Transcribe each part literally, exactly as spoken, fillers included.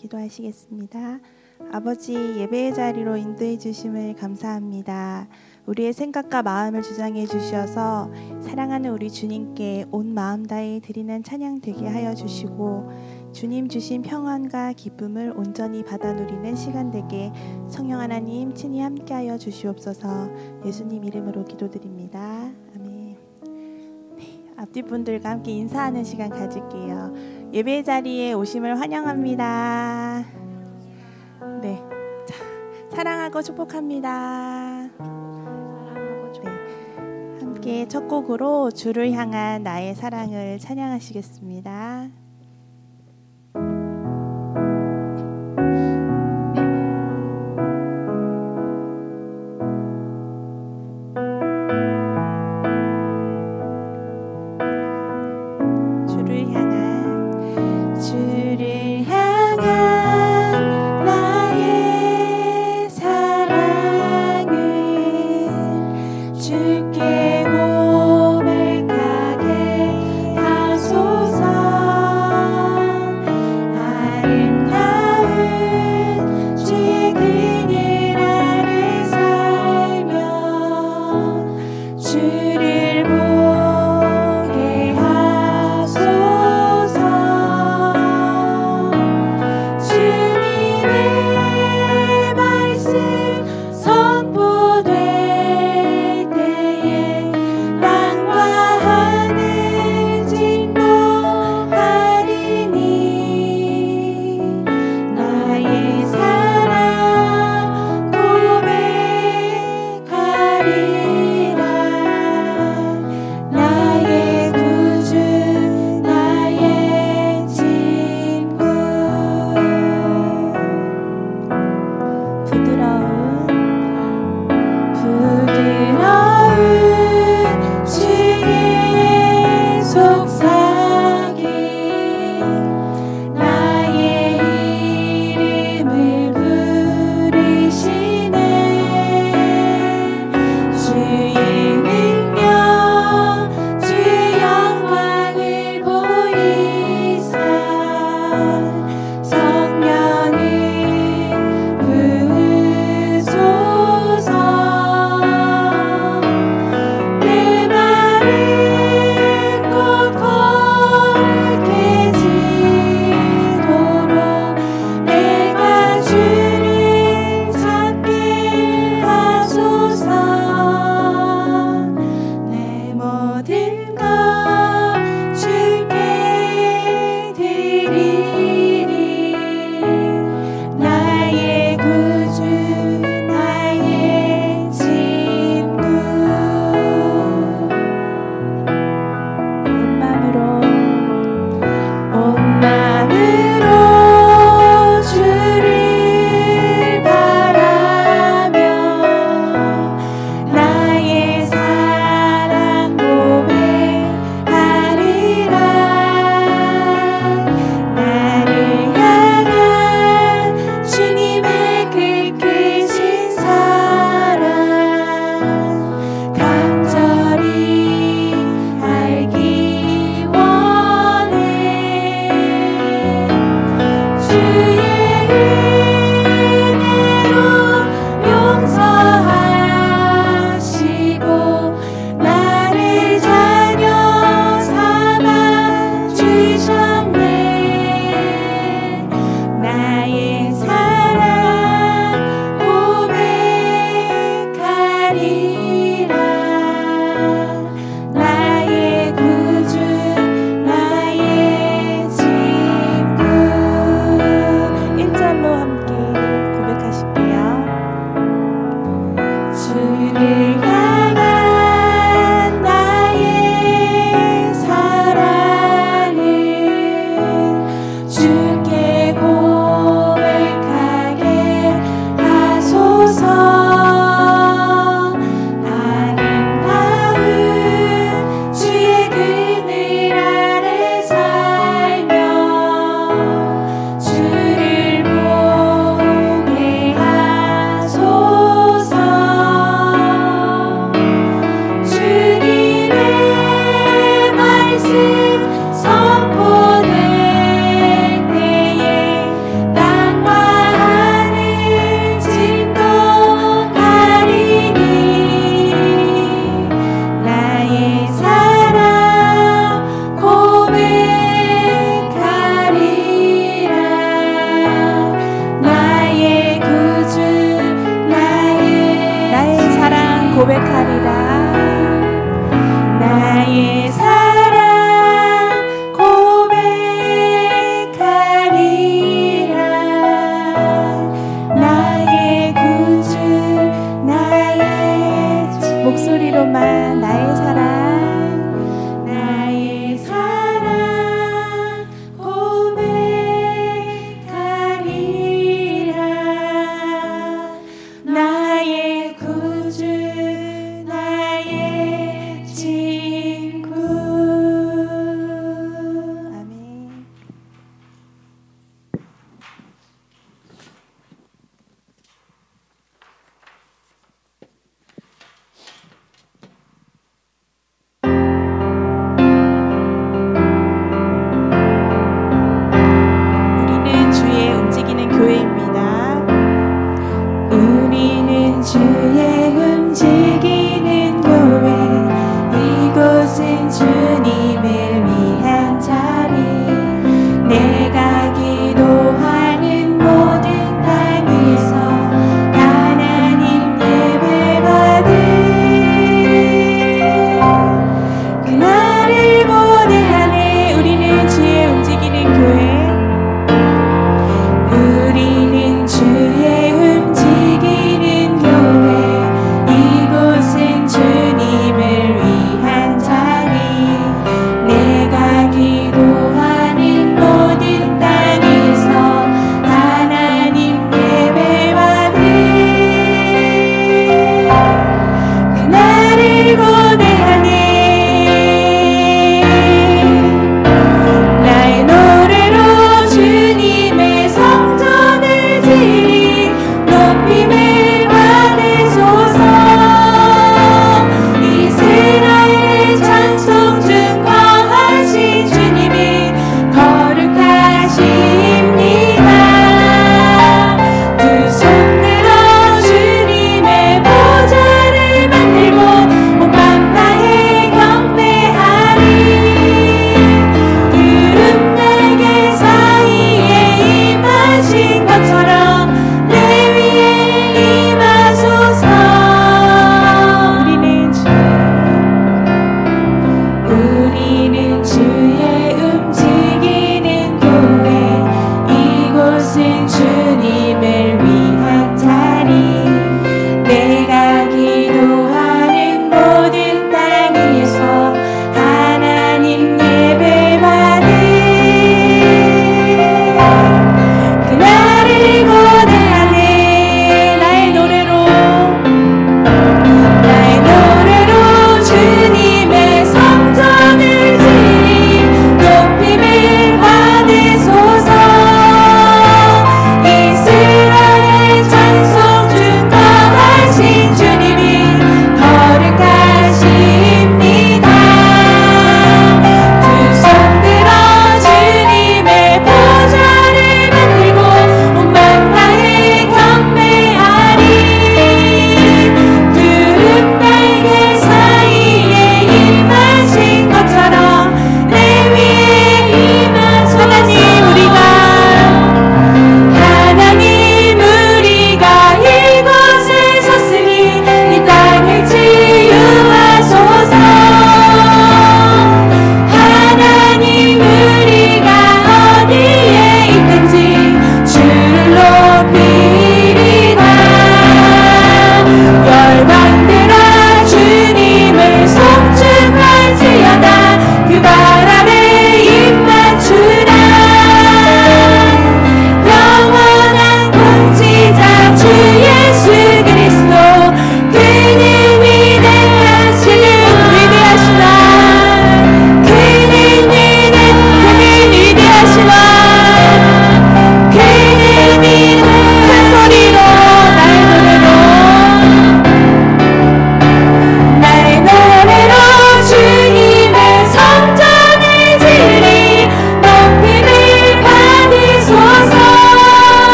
기도하시겠습니다. 아버지, 예배의 자리로 인도해 주심을 감사합니다. 우리의 생각과 마음을 주장해 주셔서 사랑하는 우리 주님께 온 마음 다해 드리는 찬양 되게 하여 주시고, 주님 주신 평안과 기쁨을 온전히 받아 누리는 시간 되게 성령 하나님 친히 함께하여 주시옵소서. 예수님 이름으로 기도드립니다. 아멘. 네, 앞뒤 분들과 함께 인사하는 시간 가질게요. 예배 자리에 오심을 환영합니다. 네, 자, 사랑하고 축복합니다. 네, 함께 첫 곡으로 주를 향한 나의 사랑을 찬양하시겠습니다. 주께 고백하게 하소서.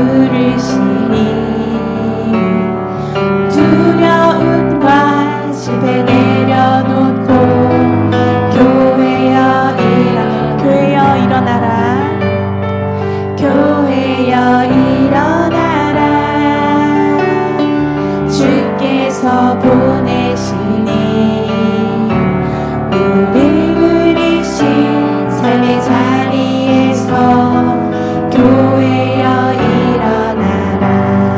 부르시니 두려움과 실패 내려놓고 교회여 일어나 교회여 일어나라 교회여 일어나라 주께서 보내시니 우리 부르신 삶의 자리에서 교회여 일어나라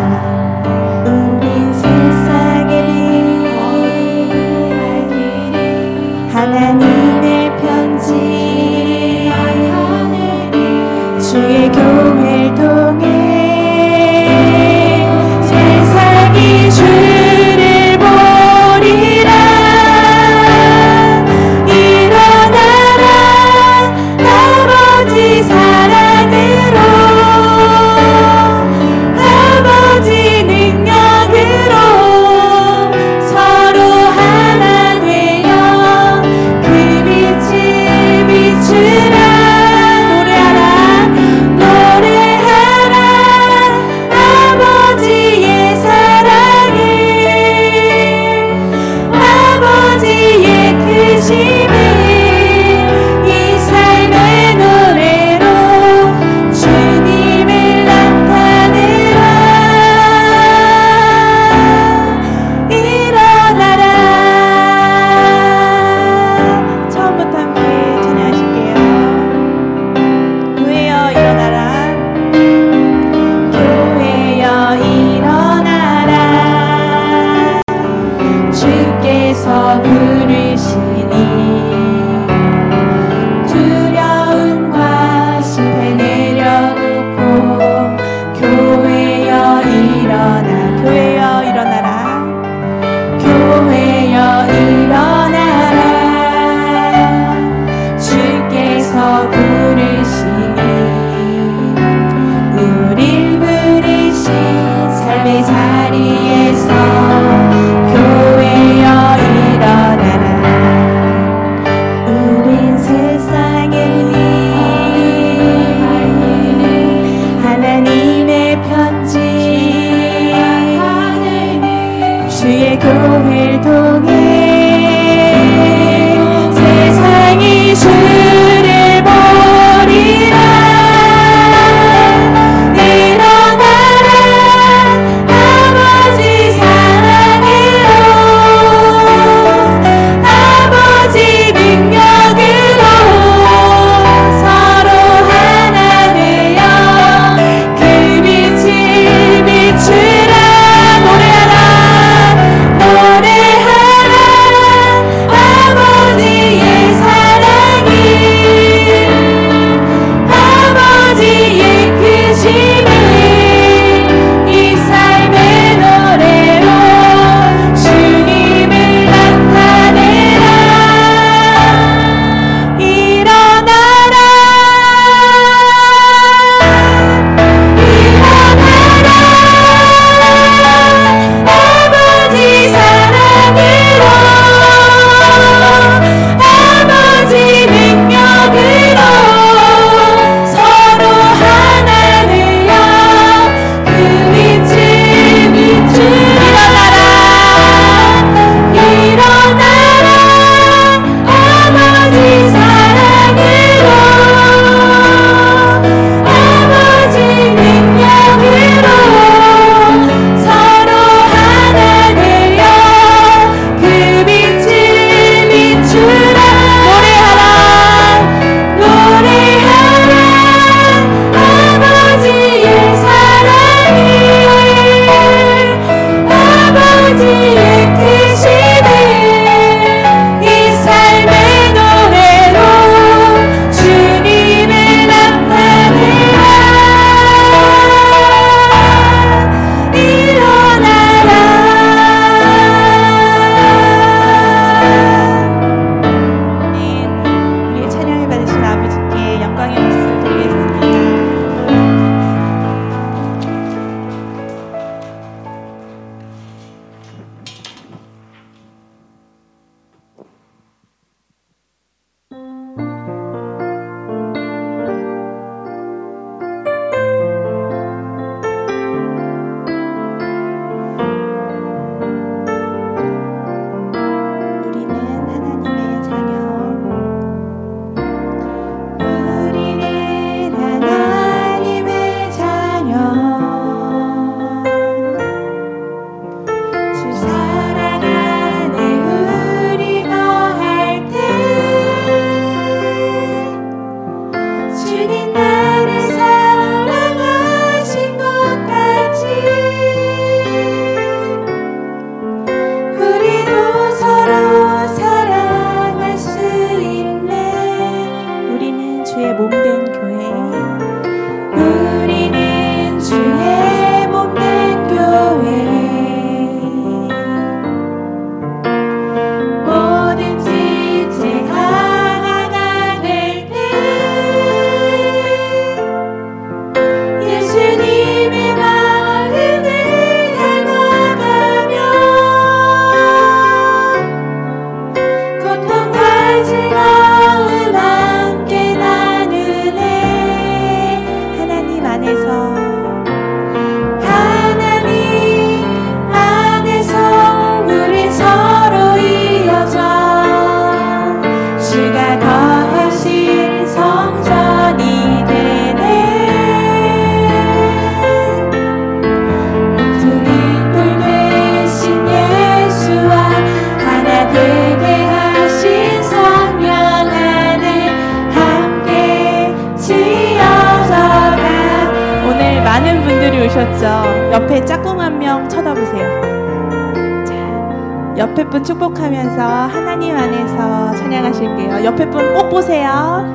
놓으셨죠? 옆에 짝꿍 한 명 쳐다보세요. 자, 옆에 분 축복하면서 하나님 안에서 찬양하실게요. 옆에 분 꼭 보세요.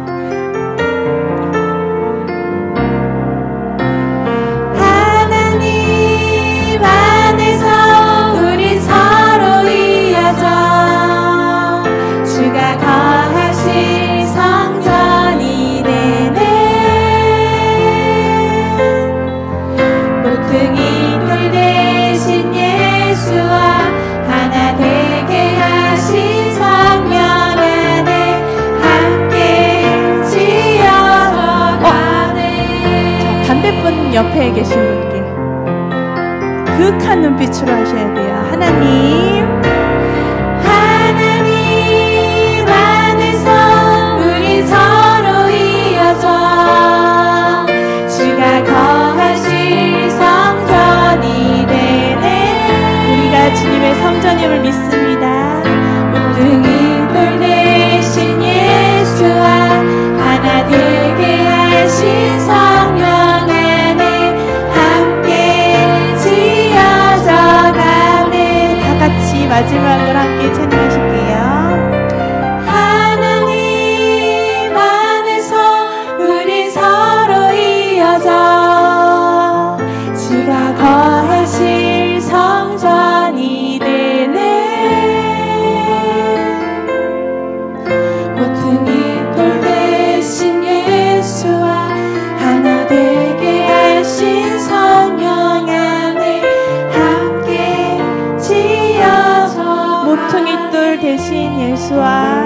옆에 계신 분께 그윽한 눈빛으로 하셔야 돼요. 하나님, 하나님 안에서 우리 서로 이어져 주가 거하실 성전이 되네. 우리가 주님의 성전임을 믿습니다. 모퉁이 돌 대신 예수와 하나 되게 하신 성령 마지막으로 함께 찬양하실게요. 하나님 안에서 우리 서로 이어져 주가 거하실 성전이 되네. 모퉁이 돌 대신 예수와 하나 되게 하신 성령 안에 함께 지어 모퉁이 돌 대신 예수와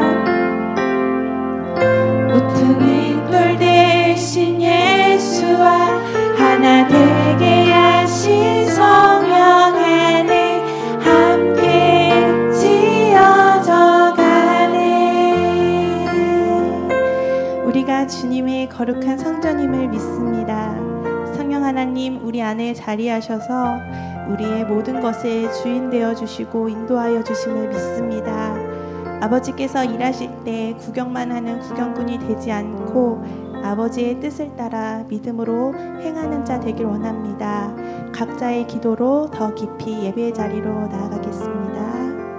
모퉁이 돌 대신 예수와 하나 되게 하신 성령 안에 함께 지어져 가네. 우리가 주님의 거룩한 성전임을 믿습니다. 성령 하나님 우리 안에 자리하셔서 우리의 모든 것의 주인 되어 주시고 인도하여 주심을 믿습니다. 아버지께서 일하실 때 구경만 하는 구경꾼이 되지 않고 아버지의 뜻을 따라 믿음으로 행하는 자 되길 원합니다. 각자의 기도로 더 깊이 예배의 자리로 나아가겠습니다.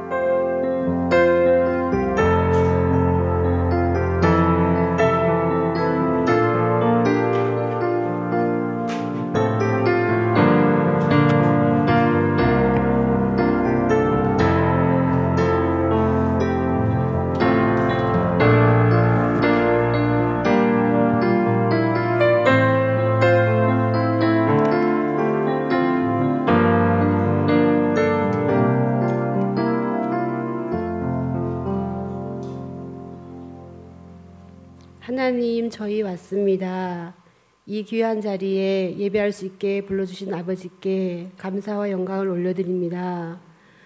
하나님, 저희 왔습니다. 이 귀한 자리에 예배할 수 있게 불러주신 아버지께 감사와 영광을 올려드립니다.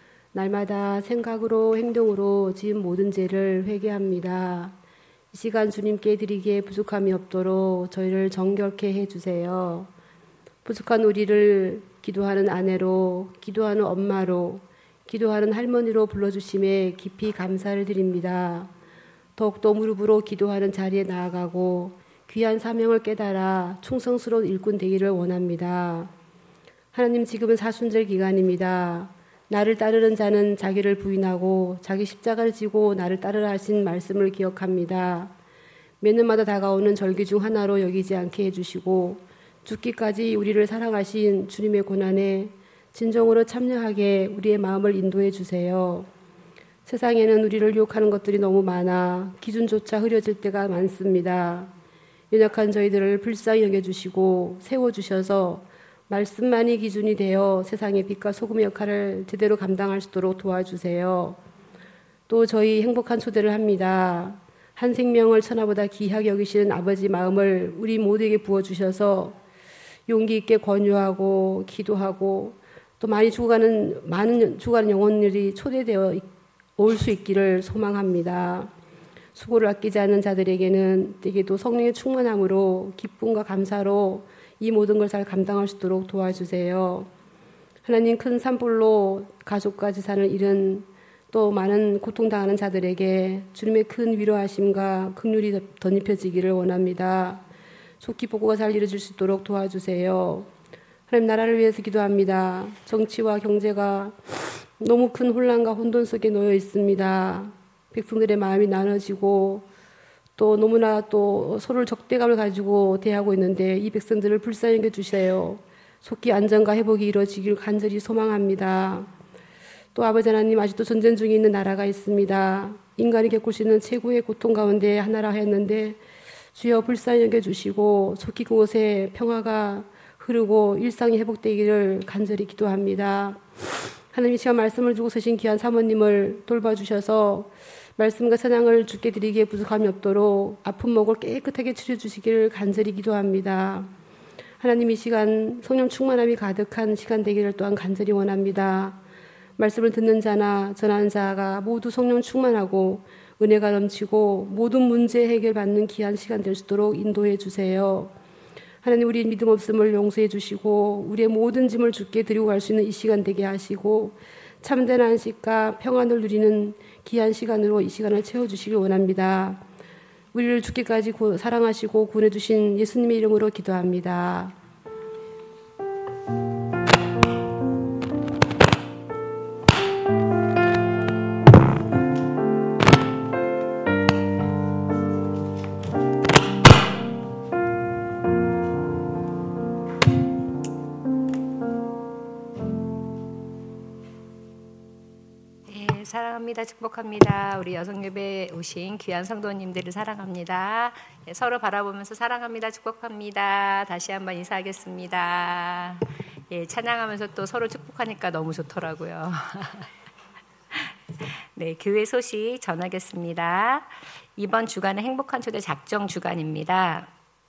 날마다 생각으로 행동으로 지은 모든 죄를 회개합니다. 이 시간 주님께 드리기에 부족함이 없도록 저희를 정결케 해주세요. 부족한 우리를 기도하는 아내로, 기도하는 엄마로, 기도하는 할머니로 불러주심에 깊이 감사를 드립니다. 더욱더 무릎으로 기도하는 자리에 나아가고 귀한 사명을 깨달아 충성스러운 일꾼 되기를 원합니다. 하나님, 지금은 사순절 기간입니다. 나를 따르는 자는 자기를 부인하고 자기 십자가를 지고 나를 따르라 하신 말씀을 기억합니다. 매년마다 다가오는 절기 중 하나로 여기지 않게 해주시고 죽기까지 우리를 사랑하신 주님의 고난에 진정으로 참여하게 우리의 마음을 인도해 주세요. 세상에는 우리를 유혹하는 것들이 너무 많아 기준조차 흐려질 때가 많습니다. 연약한 저희들을 불쌍히 여겨주시고 세워주셔서 말씀만이 기준이 되어 세상의 빛과 소금의 역할을 제대로 감당할 수 있도록 도와주세요. 또 저희 행복한 초대를 합니다. 한 생명을 천하보다 귀하게 여기시는 아버지 마음을 우리 모두에게 부어주셔서 용기 있게 권유하고 기도하고 또 많이 죽어가는 많은 죽어가는 영혼들이 초대되어 올 수 있기를 소망합니다. 수고를 아끼지 않는 자들에게는 때에도 성령의 충만함으로 기쁨과 감사로 이 모든 걸 잘 감당할 수 있도록 도와주세요. 하나님, 큰 산불로 가족과 재산을 잃은 또 많은 고통당하는 자들에게 주님의 큰 위로하심과 긍휼이 덧입혀지기를 원합니다. 속히 복구가 잘 이루어질 수 있도록 도와주세요. 하나님 나라를 위해서 기도합니다. 정치와 경제가 너무 큰 혼란과 혼돈 속에 놓여 있습니다. 백성들의 마음이 나눠지고 또 너무나 또 서로를 적대감을 가지고 대하고 있는데 이 백성들을 불쌍히 여겨주세요. 속히 안정과 회복이 이루어지길 간절히 소망합니다. 또 아버지 하나님, 아직도 전쟁 중에 있는 나라가 있습니다. 인간이 겪을 수 있는 최고의 고통 가운데 하나라 하였는데 주여 불쌍히 여겨주시고 속히 그곳에 평화가 흐르고 일상이 회복되기를 간절히 기도합니다. 하나님이 시간 말씀을 주고 서신 귀한 사모님을 돌봐주셔서 말씀과 선양을 주께 드리기에 부족함이 없도록 아픈 목을 깨끗하게 치료주시기를 간절히 기도합니다. 하나님, 이 시간 성령 충만함이 가득한 시간 되기를 또한 간절히 원합니다. 말씀을 듣는 자나 전하는 자가 모두 성령 충만하고 은혜가 넘치고 모든 문제 해결받는 귀한 시간 될 수 있도록 인도해 주세요. 하나님, 우리 믿음 없음을 용서해 주시고 우리의 모든 짐을 주께 드리고 갈 수 있는 이 시간 되게 하시고 참된 안식과 평안을 누리는 귀한 시간으로 이 시간을 채워주시길 원합니다. 우리를 죽기까지 사랑하시고 구원해 주신 예수님의 이름으로 기도합니다. 사랑합니다. 축복합니다. 우리 여성예배에 오신 귀한 성도님들을 사랑합니다. 네, 서로 바라보면서 사랑합니다. 축복합니다. 다시 한번 인사하겠습니다. 예, 찬양하면서 또 서로 축복하니까 너무 좋더라고요. 네, 교회 소식 전하겠습니다. 이번 주간은 행복한 초대 작정 주간입니다.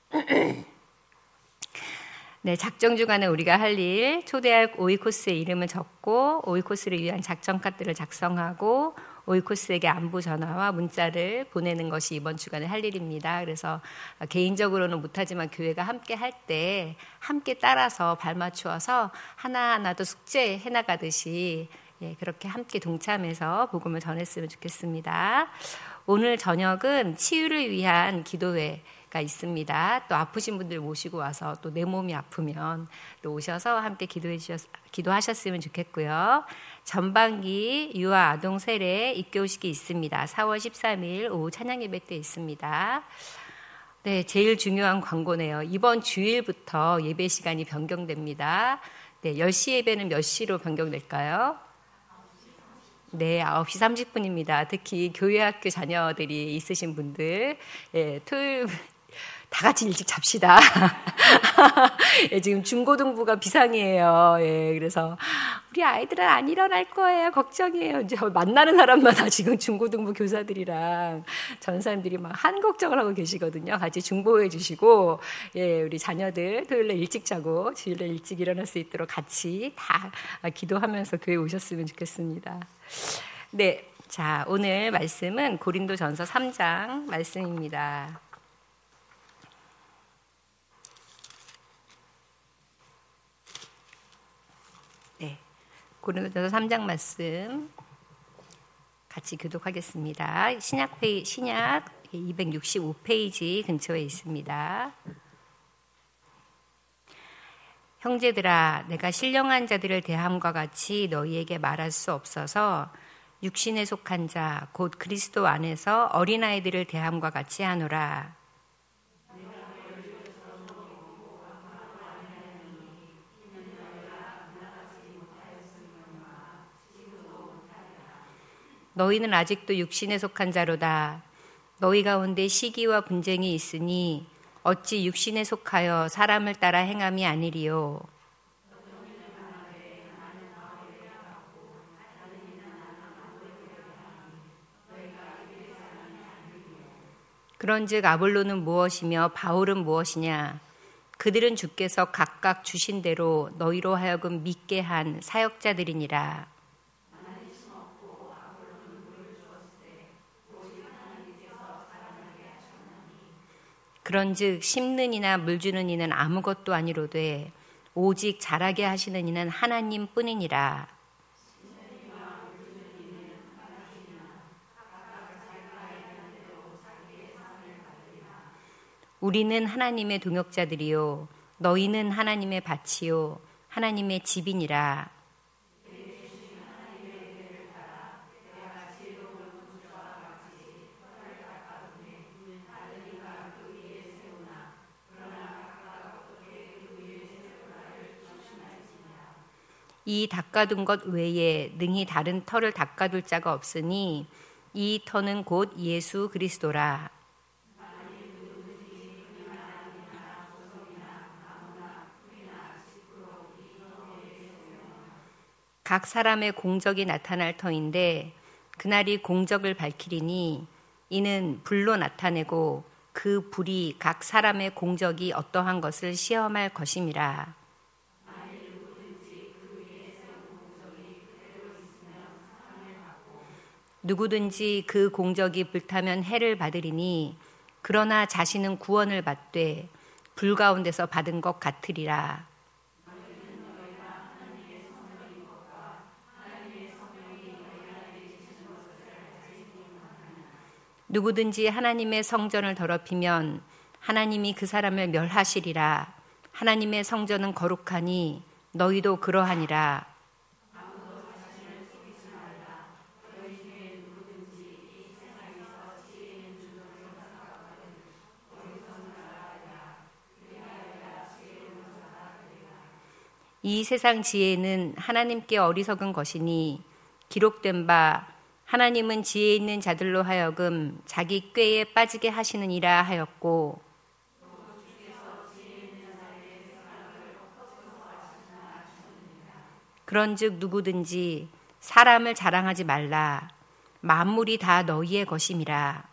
네, 작정 주간에 우리가 할 일, 초대할 오이코스의 이름을 적고 오이코스를 위한 작전 카드를 작성하고 오이코스에게 안부 전화와 문자를 보내는 것이 이번 주간에 할 일입니다. 그래서 개인적으로는 못하지만 교회가 함께 할 때 함께 따라서 발맞추어서 하나하나도 숙제 해나가듯이 예, 그렇게 함께 동참해서 복음을 전했으면 좋겠습니다. 오늘 저녁은 치유를 위한 기도회 가 있습니다. 또 아프신 분들 모시고 와서 또 내 몸이 아프면 또 오셔서 함께 기도해 주셨, 기도하셨으면 좋겠고요. 전반기 유아 아동 세례 입교식이 있습니다. 사월 십삼일 오후 찬양 예배 때 있습니다. 네, 제일 중요한 광고네요. 이번 주일부터 예배 시간이 변경됩니다. 네, 열 시 예배는 몇 시로 변경될까요? 네, 아홉 시 삼십 분입니다. 특히 교회학교 자녀들이 있으신 분들, 예, 토요일 다 같이 일찍 잡시다. 예, 지금 중고등부가 비상이에요. 예, 그래서 우리 아이들은 안 일어날 거예요. 걱정이에요. 이제 만나는 사람마다 지금 중고등부 교사들이랑 전사님들이 막 한 걱정을 하고 계시거든요. 같이 중보해 주시고, 예, 우리 자녀들 토요일에 일찍 자고 주일에 일찍 일어날 수 있도록 같이 다 기도하면서 교회 오셨으면 좋겠습니다. 네, 자, 오늘 말씀은 고린도전서 삼 장 말씀입니다. 네, 고린도전서 삼 장 말씀 같이 교독하겠습니다. 신약 페이, 신약 이백육십오 페이지 근처에 있습니다. 형제들아, 내가 신령한 자들을 대함과 같이 너희에게 말할 수 없어서 육신에 속한 자, 곧 그리스도 안에서 어린아이들을 대함과 같이 하노라. 너희는 아직도 육신에 속한 자로다. 너희 가운데 시기와 분쟁이 있으니 어찌 육신에 속하여 사람을 따라 행함이 아니리요. 그런즉 아볼로는 무엇이며 바울은 무엇이냐? 그들은 주께서 각각 주신 대로 너희로 하여금 믿게 한 사역자들이니라. 그런즉 심는 이나 물 주는 이는 아무것도 아니로되 오직 자라게 하시는 이는 하나님 뿐이니라. 우리는 하나님의 동역자들이요 너희는 하나님의 밭이요 하나님의 집이니라. 이 닦아둔 것 외에 능히 다른 터를 닦아둘 자가 없으니 이 터는 곧 예수 그리스도라. 각 사람의 공적이 나타날 터인데 그날이 공적을 밝히리니 이는 불로 나타내고 그 불이 각 사람의 공적이 어떠한 것을 시험할 것임이라. 누구든지 그 공적이 불타면 해를 받으리니 그러나 자신은 구원을 받되 불 가운데서 받은 것 같으리라. 누구든지 하나님의 성전을 더럽히면 하나님이 그 사람을 멸하시리라. 하나님의 성전은 거룩하니 너희도 그러하니라. 이 세상 지혜는 하나님께 어리석은 것이니 기록된 바 하나님은 지혜 있는 자들로 하여금 자기 꾀에 빠지게 하시느니라 하였고 그런즉 누구든지 사람을 자랑하지 말라. 만물이 다 너희의 것임이라.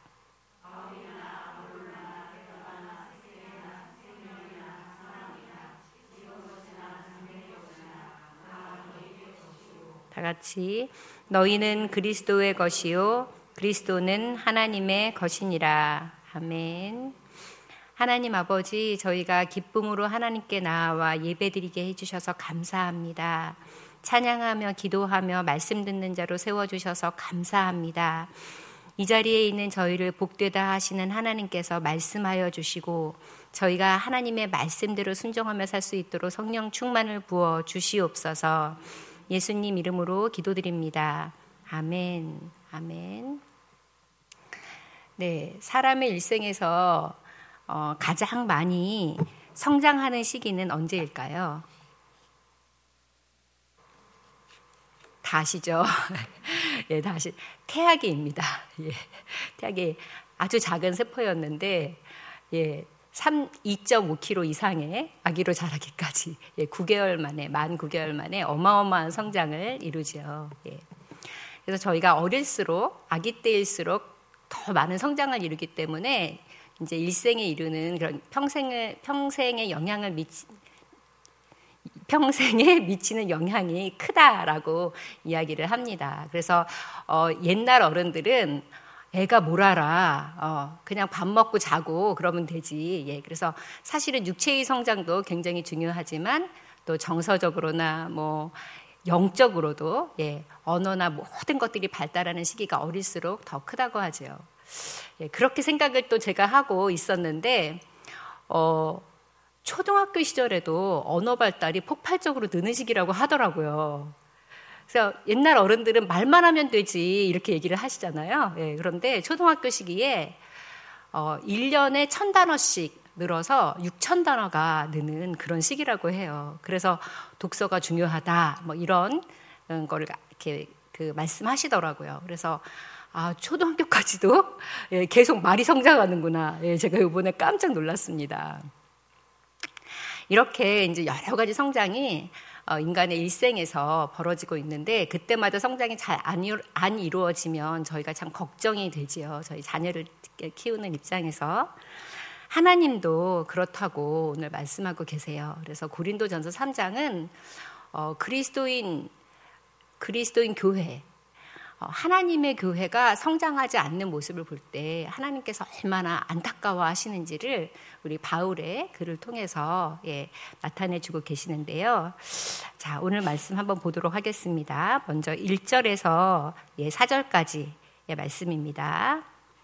다 같이 너희는 그리스도의 것이요 그리스도는 하나님의 것이니라. 아멘. 하나님 아버지, 저희가 기쁨으로 하나님께 나아와 예배드리게 해주셔서 감사합니다. 찬양하며 기도하며 말씀 듣는 자로 세워주셔서 감사합니다. 이 자리에 있는 저희를 복되다 하시는 하나님께서 말씀하여 주시고 저희가 하나님의 말씀대로 순종하며 살 수 있도록 성령 충만을 부어 주시옵소서. 예수님 이름으로 기도드립니다. 아멘. 아멘. 네, 사람의 일생에서 어, 가장 많이 성장하는 시기는 언제일까요? 다 아시죠? 예, 다 아시. 태아기입니다. 예, 태아기 아주 작은 세포였는데, 예, 이 점 오 킬로그램 이상의 아기로 자라기까지 예, 구 개월 만에, 만 구 개월 만에 어마어마한 성장을 이루죠. 예. 그래서 저희가 어릴수록, 아기 때일수록 더 많은 성장을 이루기 때문에 이제 일생에 이루는 그런 평생을, 평생에 영향을 미치, 평생에 미치는 영향이 크다라고 이야기를 합니다. 그래서 어, 옛날 어른들은 애가 뭘 알아. 어, 그냥 밥 먹고 자고 그러면 되지. 예, 그래서 사실은 육체의 성장도 굉장히 중요하지만 또 정서적으로나 뭐 영적으로도 예, 언어나 모든 것들이 발달하는 시기가 어릴수록 더 크다고 하죠. 예, 그렇게 생각을 또 제가 하고 있었는데 어, 초등학교 시절에도 언어 발달이 폭발적으로 느는 시기라고 하더라고요. 그래서 옛날 어른들은 말만 하면 되지 이렇게 얘기를 하시잖아요. 예, 그런데 초등학교 시기에 어, 일 년에 천 단어씩 늘어서 육천 단어가 느는 그런 시기라고 해요. 그래서 독서가 중요하다 뭐 이런 거를 이렇게 그 말씀하시더라고요. 그래서 아, 초등학교까지도 예, 계속 말이 성장하는구나. 예, 제가 이번에 깜짝 놀랐습니다. 이렇게 이제 여러 가지 성장이 어, 인간의 일생에서 벌어지고 있는데 그때마다 성장이 잘 안 안 이루어지면 저희가 참 걱정이 되지요. 저희 자녀를 키우는 입장에서. 하나님도 그렇다고 오늘 말씀하고 계세요. 그래서 고린도전서 삼 장은 어, 그리스도인 그리스도인 교회, 어, 하나님의 교회가 성장하지 않는 모습을 볼 때 하나님께서 얼마나 안타까워 하시는지를 우리 바울의 글을 통해서 예, 나타내주고 계시는데요. 자, 오늘 말씀 한번 보도록 하겠습니다. 먼저 일 절에서 예, 사 절까지 예, 말씀입니다.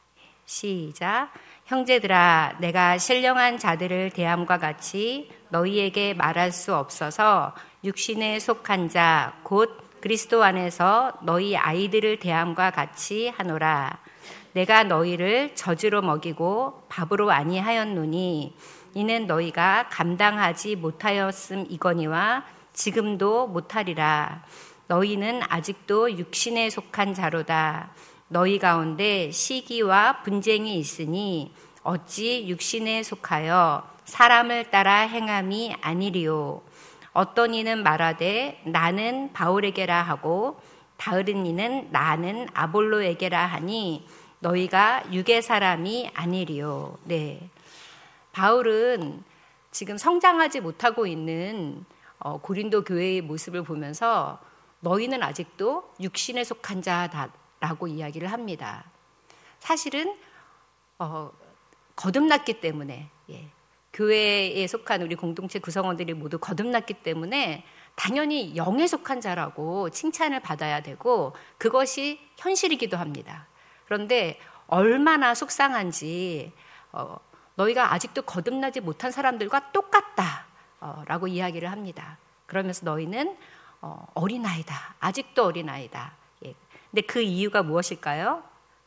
시작. 형제들아, 내가 신령한 자들을 대함과 같이 너희에게 말할 수 없어서 육신에 속한 자 곧 그리스도 안에서 너희 아이들을 대함과 같이 하노라. 내가 너희를 젖으로 먹이고 밥으로 아니하였노니 이는 너희가 감당하지 못하였음이거니와 지금도 못하리라. 너희는 아직도 육신에 속한 자로다. 너희 가운데 시기와 분쟁이 있으니 어찌 육신에 속하여 사람을 따라 행함이 아니리요. 어떤 이는 말하되 나는 바울에게라 하고 다른 이는 나는 아볼로에게라 하니 너희가 육의 사람이 아니리요. 네, 바울은 지금 성장하지 못하고 있는 어, 고린도 교회의 모습을 보면서 너희는 아직도 육신에 속한 자다라고 이야기를 합니다. 사실은 어, 거듭났기 때문에 예, 교회에 속한 우리 공동체 구성원들이 모두 거듭났기 때문에 당연히 영에 속한 자라고 칭찬을 받아야 되고 그것이 현실이기도 합니다. 그런데 얼마나 속상한지 어, 너희가 아직도 거듭나지 못한 사람들과 똑같다라고 이야기를 합니다. 그러면서 너희는 어, 어린아이다. 아직도 어린아이다. 예. 근데 그 이유가 무엇일까요?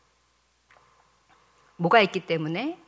뭐가 있기 때문에?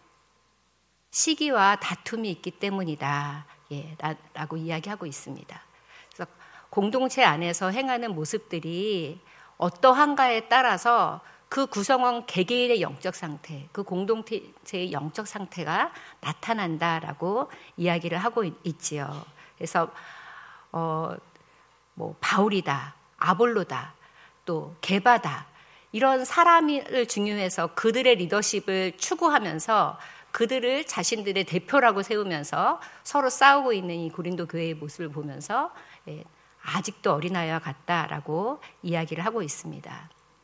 시기와 다툼이 있기 때문이다. 예, 라고 이야기하고 있습니다. 그래서 공동체 안에서 행하는 모습들이 어떠한가에 따라서 그 구성원 개개인의 영적 상태, 그 공동체의 영적 상태가 나타난다라고 이야기를 하고 있지요. 그래서 어, 뭐 바울이다, 아볼로다, 또 게바다 이런 사람을 중요해서 그들의 리더십을 추구하면서 그들을 자신들의 대표라고 세우면서 서로 싸우고 있는 이 고린도 교회의 모습을 보면서 예, 아직도 어린아이와 같다라고 이야기를 하고 있습니다.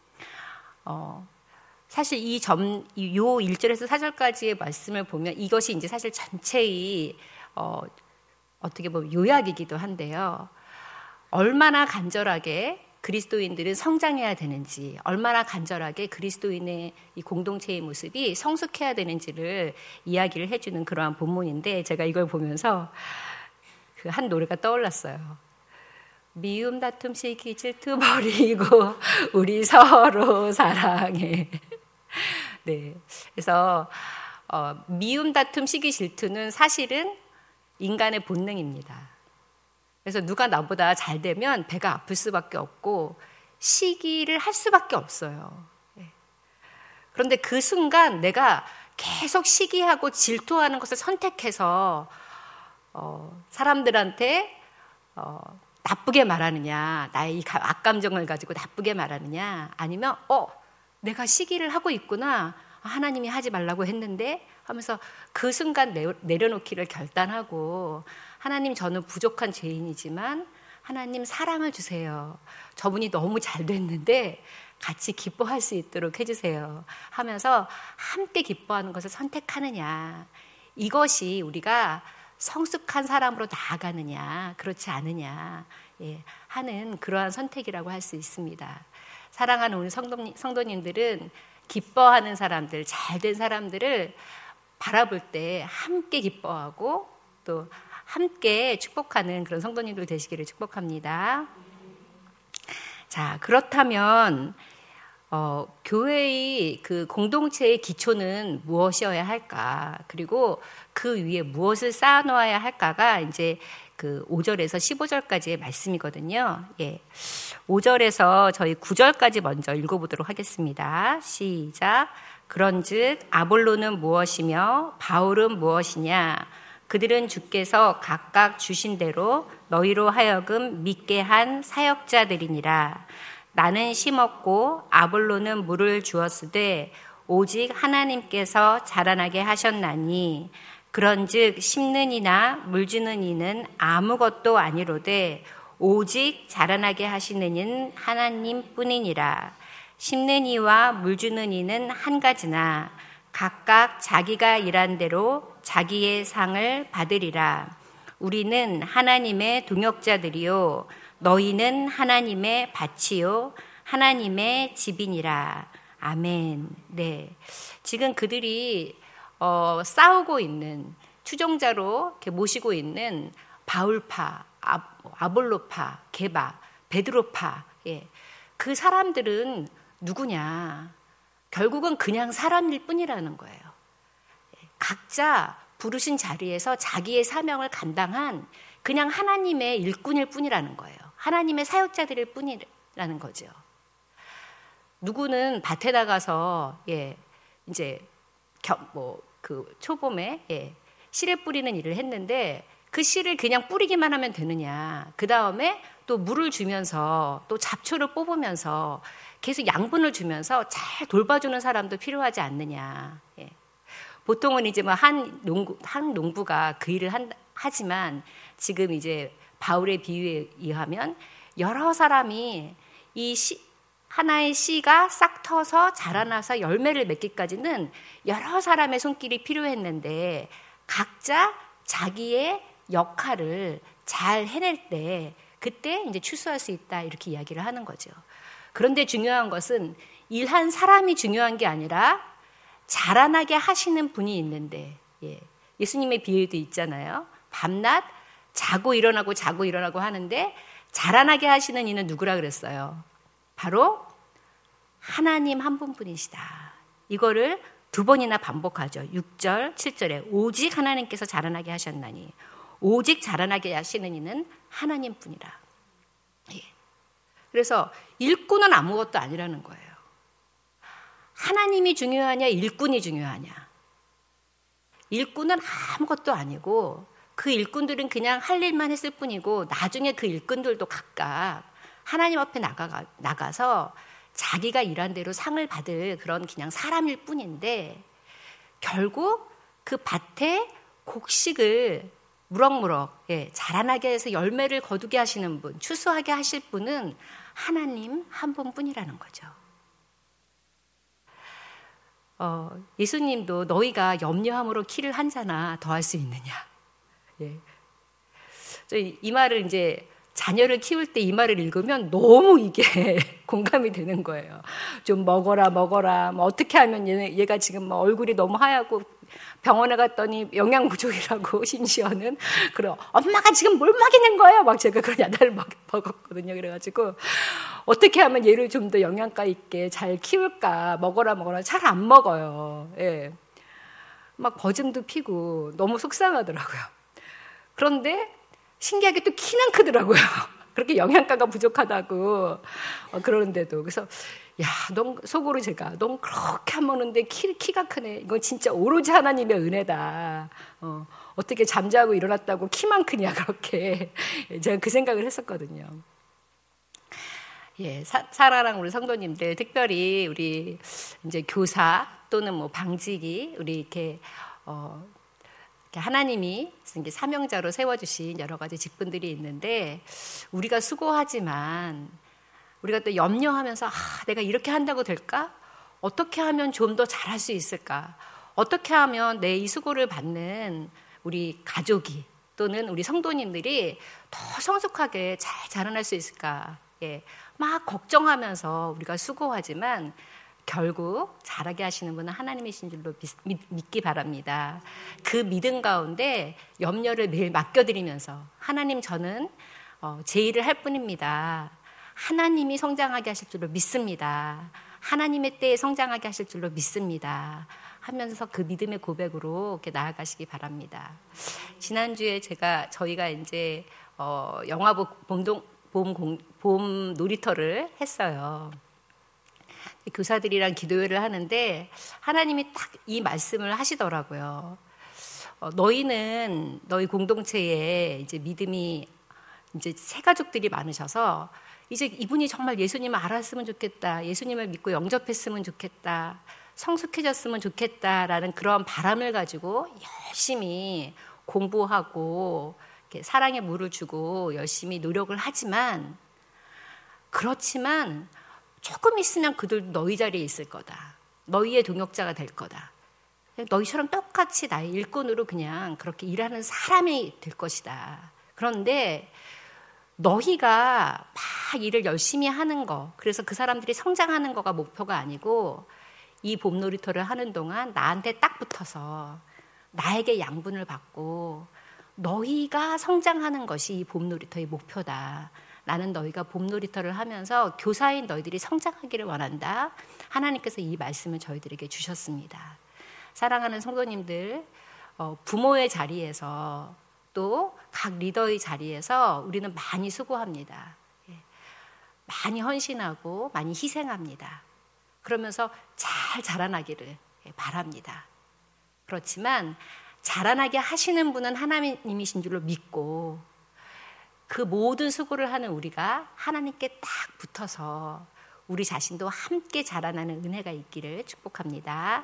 어, 사실 이 점, 요 일 절에서 사 절까지의 말씀을 보면 이것이 이제 사실 전체의 어, 어떻게 보면 요약이기도 한데요. 얼마나 간절하게 그리스도인들은 성장해야 되는지, 얼마나 간절하게 그리스도인의 이 공동체의 모습이 성숙해야 되는지를 이야기를 해주는 그러한 본문인데 제가 이걸 보면서 그 한 노래가 떠올랐어요. 미움, 다툼, 시기, 질투 버리고 우리 서로 사랑해. 네, 그래서 어, 미움, 다툼, 시기, 질투는 사실은 인간의 본능입니다. 그래서 누가 나보다 잘 되면 배가 아플 수밖에 없고 시기를 할 수밖에 없어요. 네. 그런데 그 순간 내가 계속 시기하고 질투하는 것을 선택해서 어, 사람들한테 어, 나쁘게 말하느냐, 나의 이 악감정을 가지고 나쁘게 말하느냐, 아니면 어, 내가 시기를 하고 있구나, 하나님이 하지 말라고 했는데 하면서 그 순간 내려놓기를 결단하고 하나님, 저는 부족한 죄인이지만 하나님 사랑을 주세요. 저분이 너무 잘 됐는데 같이 기뻐할 수 있도록 해주세요 하면서 함께 기뻐하는 것을 선택하느냐, 이것이 우리가 성숙한 사람으로 나아가느냐 그렇지 않느냐 예, 하는 그러한 선택이라고 할 수 있습니다. 사랑하는 우리 성도님, 성도님들은 기뻐하는 사람들, 잘된 사람들을 바라볼 때 함께 기뻐하고 또 함께 축복하는 그런 성도님들 되시기를 축복합니다. 자, 그렇다면 어, 교회의 그 공동체의 기초는 무엇이어야 할까? 그리고 그 위에 무엇을 쌓아놓아야 할까가 이제 그 오 절에서 십오 절까지의 말씀이거든요. 예. 오 절에서 저희 구 절까지 먼저 읽어보도록 하겠습니다. 시작. 그런즉 아볼로는 무엇이며 바울은 무엇이냐? 그들은 주께서 각각 주신 대로 너희로 하여금 믿게 한 사역자들이니라. 나는 심었고 아볼로는 물을 주었으되 오직 하나님께서 자라나게 하셨나니 그런즉 심는 이나 물 주는 이는 아무것도 아니로되 오직 자라나게 하시는 이는 하나님뿐이니라. 심는 이와 물 주는 이는 한 가지나 각각 자기가 일한 대로 자기의 상을 받으리라. 우리는 하나님의 동역자들이요 너희는 하나님의 밭이요 하나님의 집이니라. 아멘. 네. 지금 그들이 어, 싸우고 있는, 추종자로 이렇게 모시고 있는 바울파, 아, 아볼로파, 게바, 베드로파, 예. 그 사람들은 누구냐? 결국은 그냥 사람일 뿐이라는 거예요. 각자 부르신 자리에서 자기의 사명을 감당한 그냥 하나님의 일꾼일 뿐이라는 거예요. 하나님의 사역자들일 뿐이라는 거죠. 누구는 밭에 나가서 예 이제 뭐 그 초봄에 예 씨를 뿌리는 일을 했는데 그 씨를 그냥 뿌리기만 하면 되느냐? 그 다음에 또 물을 주면서 또 잡초를 뽑으면서 계속 양분을 주면서 잘 돌봐주는 사람도 필요하지 않느냐? 예. 보통은 이제 뭐 한 농부 한 농부가 그 일을 한, 하지만 지금 이제 바울의 비유에 의하면 여러 사람이 이 씨, 하나의 씨가 싹 터서 자라나서 열매를 맺기까지는 여러 사람의 손길이 필요했는데 각자 자기의 역할을 잘 해낼 때 그때 이제 추수할 수 있다 이렇게 이야기를 하는 거죠. 그런데 중요한 것은 일한 사람이 중요한 게 아니라 자라나게 하시는 분이 있는데 예. 예수님의 비유도 있잖아요. 밤낮 자고 일어나고 자고 일어나고 하는데 자라나게 하시는 이는 누구라 그랬어요? 바로 하나님 한 분뿐이시다. 이거를 두 번이나 반복하죠. 육 절, 칠 절에 오직 하나님께서 자라나게 하셨나니 오직 자라나게 하시는 이는 하나님뿐이라. 예. 그래서 일꾼은 아무것도 아니라는 거예요. 하나님이 중요하냐 일꾼이 중요하냐. 일꾼은 아무것도 아니고 그 일꾼들은 그냥 할 일만 했을 뿐이고 나중에 그 일꾼들도 각각 하나님 앞에 나가, 나가서 자기가 일한 대로 상을 받을 그런 그냥 사람일 뿐인데 결국 그 밭에 곡식을 무럭무럭 예, 자라나게 해서 열매를 거두게 하시는 분, 추수하게 하실 분은 하나님 한 분뿐이라는 거죠. 어, 예수님도 너희가 염려함으로 키를 한 자나 더할 수 있느냐. 예. 이 말을 이제 자녀를 키울 때 이 말을 읽으면 너무 이게 공감이 되는 거예요. 좀 먹어라 먹어라 뭐 어떻게 하면 얘, 얘가 지금 뭐 얼굴이 너무 하얗고 병원에 갔더니 영양 부족이라고 심지어는 그럼 엄마가 지금 뭘 먹이는 거예요? 막 제가 그런 야단을 먹, 먹었거든요. 그래가지고 어떻게 하면 얘를 좀 더 영양가 있게 잘 키울까? 먹어라 먹어라 잘 안 먹어요. 예. 막 버증도 피고 너무 속상하더라고요. 그런데 신기하게 또 키는 크더라고요. 그렇게 영양가가 부족하다고 어, 그러는데도 그래서 야, 넌 속으로 제가 넌 그렇게 안 먹는데 키, 키가 크네. 이건 진짜 오로지 하나님의 은혜다. 어, 어떻게 잠자고 일어났다고 키만 크냐 그렇게 제가 그 생각을 했었거든요. 예, 사, 사라랑 우리 성도님들 특별히 우리 이제 교사 또는 뭐 방직이 우리 이렇게 어. 하나님이 사명자로 세워주신 여러 가지 직분들이 있는데 우리가 수고하지만 우리가 또 염려하면서 아, 내가 이렇게 한다고 될까? 어떻게 하면 좀 더 잘할 수 있을까? 어떻게 하면 내 이 수고를 받는 우리 가족이 또는 우리 성도님들이 더 성숙하게 잘 자라날 수 있을까? 예, 막 걱정하면서 우리가 수고하지만 결국 잘하게 하시는 분은 하나님이신 줄로 믿, 믿기 바랍니다. 그 믿음 가운데 염려를 매일 맡겨드리면서 하나님 저는 어, 제 일을 할 뿐입니다. 하나님이 성장하게 하실 줄로 믿습니다. 하나님의 때에 성장하게 하실 줄로 믿습니다. 하면서 그 믿음의 고백으로 이렇게 나아가시기 바랍니다. 지난주에 제가 저희가 이제 어, 영화 봄동, 봄, 공, 봄 놀이터를 했어요. 교사들이랑 기도회를 하는데 하나님이 딱 이 말씀을 하시더라고요. 어, 너희는 너희 공동체에 이제 믿음이 이제 새 가족들이 많으셔서 이제 이분이 정말 예수님을 알았으면 좋겠다. 예수님을 믿고 영접했으면 좋겠다. 성숙해졌으면 좋겠다라는 그런 바람을 가지고 열심히 공부하고 이렇게 사랑의 물을 주고 열심히 노력을 하지만 그렇지만 조금 있으면 그들도 너희 자리에 있을 거다. 너희의 동역자가 될 거다. 너희처럼 똑같이 나의 일꾼으로 그냥 그렇게 일하는 사람이 될 것이다. 그런데 너희가 막 일을 열심히 하는 거, 그래서 그 사람들이 성장하는 거가 목표가 아니고 이 봄놀이터를 하는 동안 나한테 딱 붙어서 나에게 양분을 받고 너희가 성장하는 것이 이 봄놀이터의 목표다. 나는 너희가 봄놀이터를 하면서 교사인 너희들이 성장하기를 원한다. 하나님께서 이 말씀을 저희들에게 주셨습니다. 사랑하는 성도님들, 어, 부모의 자리에서 또 각 리더의 자리에서 우리는 많이 수고합니다. 예. 많이 헌신하고 많이 희생합니다. 그러면서 잘 자라나기를 바랍니다. 그렇지만 자라나게 하시는 분은 하나님이신 줄로 믿고 그 모든 수고를 하는 우리가 하나님께 딱 붙어서 우리 자신도 함께 자라나는 은혜가 있기를 축복합니다.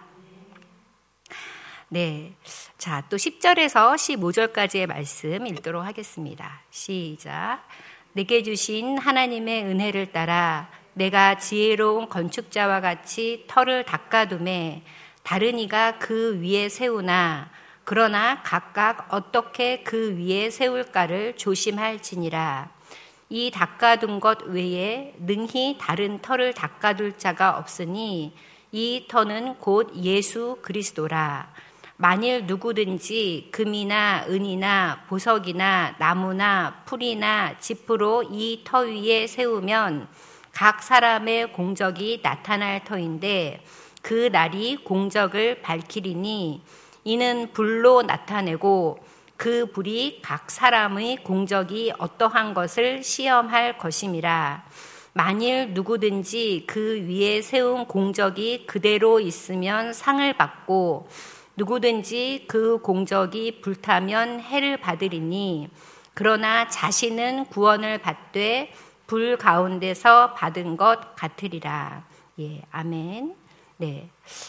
네, 자, 또 십 절에서 십오 절까지의 말씀 읽도록 하겠습니다. 시작. 내게 주신 하나님의 은혜를 따라 내가 지혜로운 건축자와 같이 터를 닦아둠에 다른 이가 그 위에 세우나 그러나 각각 어떻게 그 위에 세울까를 조심할지니라. 이 닦아둔 것 외에 능히 다른 터를 닦아둘 자가 없으니 이 터는 곧 예수 그리스도라. 만일 누구든지 금이나 은이나 보석이나 나무나 풀이나 짚으로 이 터 위에 세우면 각 사람의 공적이 나타날 터인데 그 날이 공적을 밝히리니 이는 불로 나타내고 그 불이 각 사람의 공적이 어떠한 것을 시험할 것임이라. 만일 누구든지 그 위에 세운 공적이 그대로 있으면 상을 받고 누구든지 그 공적이 불타면 해를 받으리니 그러나 자신은 구원을 받되 불 가운데서 받은 것 같으리라. 예, 아멘. 네.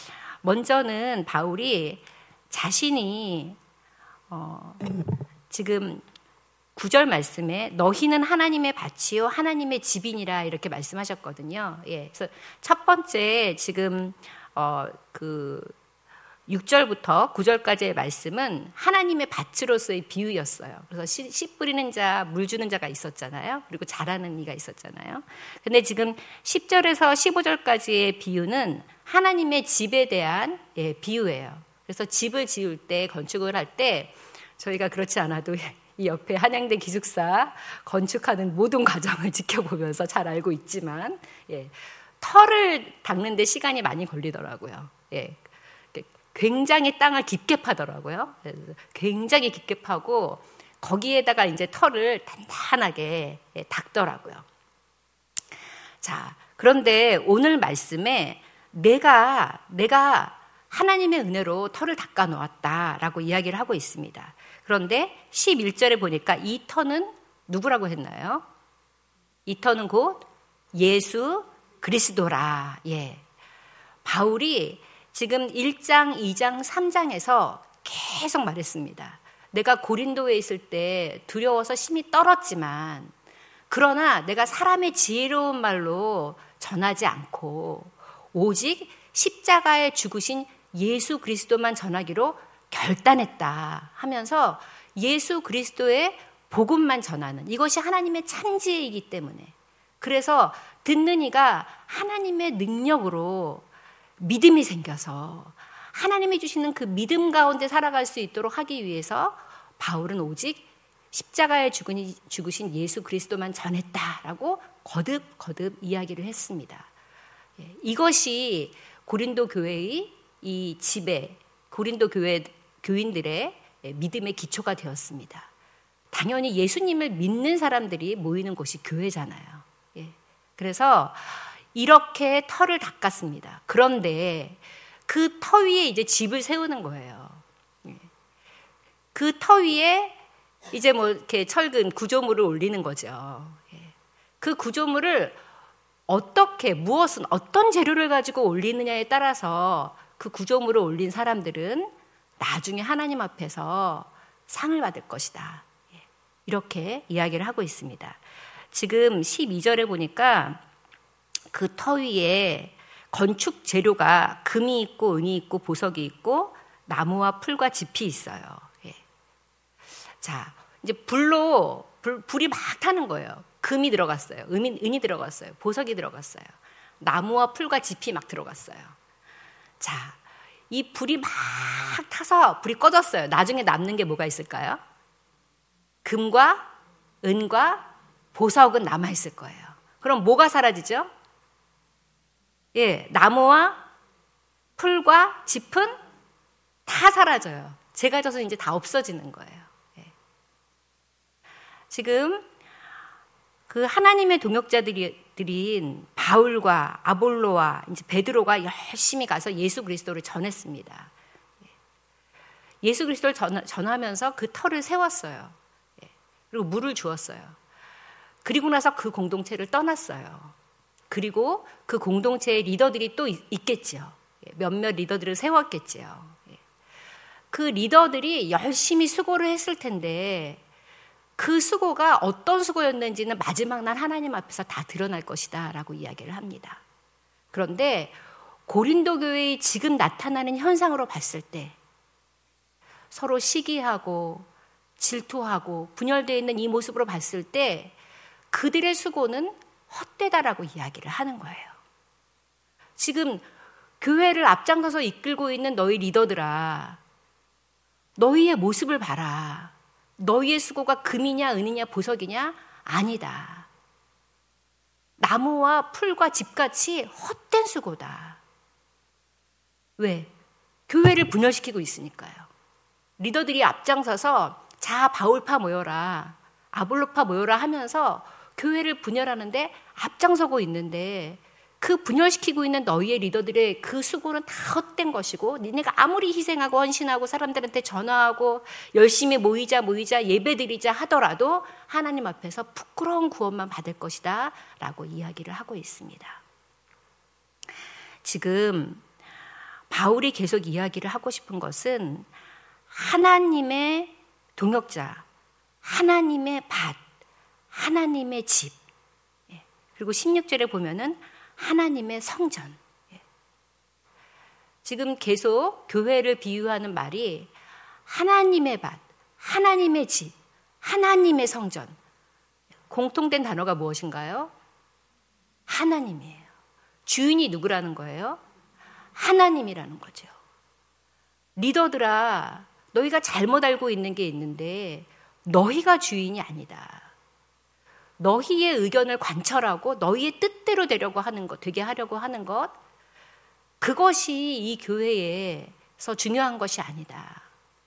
먼저는 바울이 자신이 어, 지금 구 절 말씀에 너희는 하나님의 밭이요 하나님의 집이니라 이렇게 말씀하셨거든요. 예, 그래서 첫 번째 지금 어, 그 육 절부터 구 절까지의 말씀은 하나님의 밭으로서의 비유였어요. 그래서 씨, 씨 뿌리는 자, 물 주는 자가 있었잖아요. 그리고 자라는 이가 있었잖아요. 근데 지금 십 절에서 십오 절까지의 비유는 하나님의 집에 대한 예, 비유예요. 그래서 집을 지을 때, 건축을 할 때 저희가 그렇지 않아도 이 옆에 한양대 기숙사 건축하는 모든 과정을 지켜보면서 잘 알고 있지만 예, 털을 닦는 데 시간이 많이 걸리더라고요. 예. 굉장히 땅을 깊게 파더라고요. 굉장히 깊게 파고 거기에다가 이제 털을 단단하게 닦더라고요. 자, 그런데 오늘 말씀에 내가 내가 하나님의 은혜로 털을 닦아 놓았다라고 이야기를 하고 있습니다. 그런데 십일 절에 보니까 이 터는 누구라고 했나요? 이 터는 곧 예수 그리스도라. 예. 바울이 지금 일 장, 이 장, 삼 장에서 계속 말했습니다. 내가 고린도에 있을 때 두려워서 심히 떨었지만 그러나 내가 사람의 지혜로운 말로 전하지 않고 오직 십자가에 죽으신 예수 그리스도만 전하기로 결단했다 하면서 예수 그리스도의 복음만 전하는 이것이 하나님의 참지혜이기 때문에 그래서 듣는 이가 하나님의 능력으로 믿음이 생겨서 하나님이 주시는 그 믿음 가운데 살아갈 수 있도록 하기 위해서 바울은 오직 십자가에 죽으신 예수 그리스도만 전했다라고 거듭거듭 이야기를 했습니다. 이것이 고린도 교회의 이 지배, 고린도 교회 교인들의 믿음의 기초가 되었습니다. 당연히 예수님을 믿는 사람들이 모이는 곳이 교회잖아요. 그래서 이렇게 터를 닦았습니다. 그런데 그 터 위에 이제 집을 세우는 거예요. 그 터 위에 이제 뭐 이렇게 철근 구조물을 올리는 거죠. 그 구조물을 어떻게, 무엇은, 어떤 재료를 가지고 올리느냐에 따라서 그 구조물을 올린 사람들은 나중에 하나님 앞에서 상을 받을 것이다. 이렇게 이야기를 하고 있습니다. 지금 십이 절에 보니까 그 터 위에 건축 재료가 금이 있고 은이 있고 보석이 있고 나무와 풀과 짚이 있어요. 예. 자, 이제 불로 불, 불이 막 타는 거예요. 금이 들어갔어요. 은이, 은이 들어갔어요. 보석이 들어갔어요. 나무와 풀과 짚이 막 들어갔어요. 자, 이 불이 막 타서 불이 꺼졌어요. 나중에 남는 게 뭐가 있을까요? 금과 은과 보석은 남아있을 거예요. 그럼 뭐가 사라지죠? 예, 나무와 풀과 짚은 다 사라져요. 제가 져서 이제 다 없어지는 거예요. 예. 지금 그 하나님의 동역자들인 바울과 아볼로와 이제 베드로가 열심히 가서 예수 그리스도를 전했습니다. 예수 그리스도를 전, 전하면서 그 터를 세웠어요. 그리고 물을 주었어요. 그리고 나서 그 공동체를 떠났어요. 그리고 그 공동체의 리더들이 또 있겠지요. 몇몇 리더들을 세웠겠지요. 그 리더들이 열심히 수고를 했을 텐데 그 수고가 어떤 수고였는지는 마지막 날 하나님 앞에서 다 드러날 것이다 라고 이야기를 합니다. 그런데 고린도 교회의 지금 나타나는 현상으로 봤을 때 서로 시기하고 질투하고 분열되어 있는 이 모습으로 봤을 때 그들의 수고는 헛되다라고 이야기를 하는 거예요. 지금 교회를 앞장서서 이끌고 있는 너희 리더들아, 너희의 모습을 봐라. 너희의 수고가 금이냐 은이냐 보석이냐? 아니다. 나무와 풀과 집같이 헛된 수고다. 왜? 교회를 분열시키고 있으니까요. 리더들이 앞장서서 자 바울파 모여라, 아볼로파 모여라 하면서 교회를 분열하는데 앞장서고 있는데 그 분열시키고 있는 너희의 리더들의 그 수고는 다 헛된 것이고 니네가 아무리 희생하고 헌신하고 사람들한테 전화하고 열심히 모이자 모이자 예배드리자 하더라도 하나님 앞에서 부끄러운 구원만 받을 것이다 라고 이야기를 하고 있습니다. 지금 바울이 계속 이야기를 하고 싶은 것은 하나님의 동역자, 하나님의 밭, 하나님의 집, 그리고 십육 절에 보면은 하나님의 성전. 지금 계속 교회를 비유하는 말이 하나님의 밭, 하나님의 집, 하나님의 성전. 공통된 단어가 무엇인가요? 하나님이에요. 주인이 누구라는 거예요? 하나님이라는 거죠. 리더들아, 너희가 잘못 알고 있는 게 있는데 너희가 주인이 아니다. 너희의 의견을 관철하고 너희의 뜻대로 되려고 하는 것, 되게 하려고 하는 것, 그것이 이 교회에서 중요한 것이 아니다.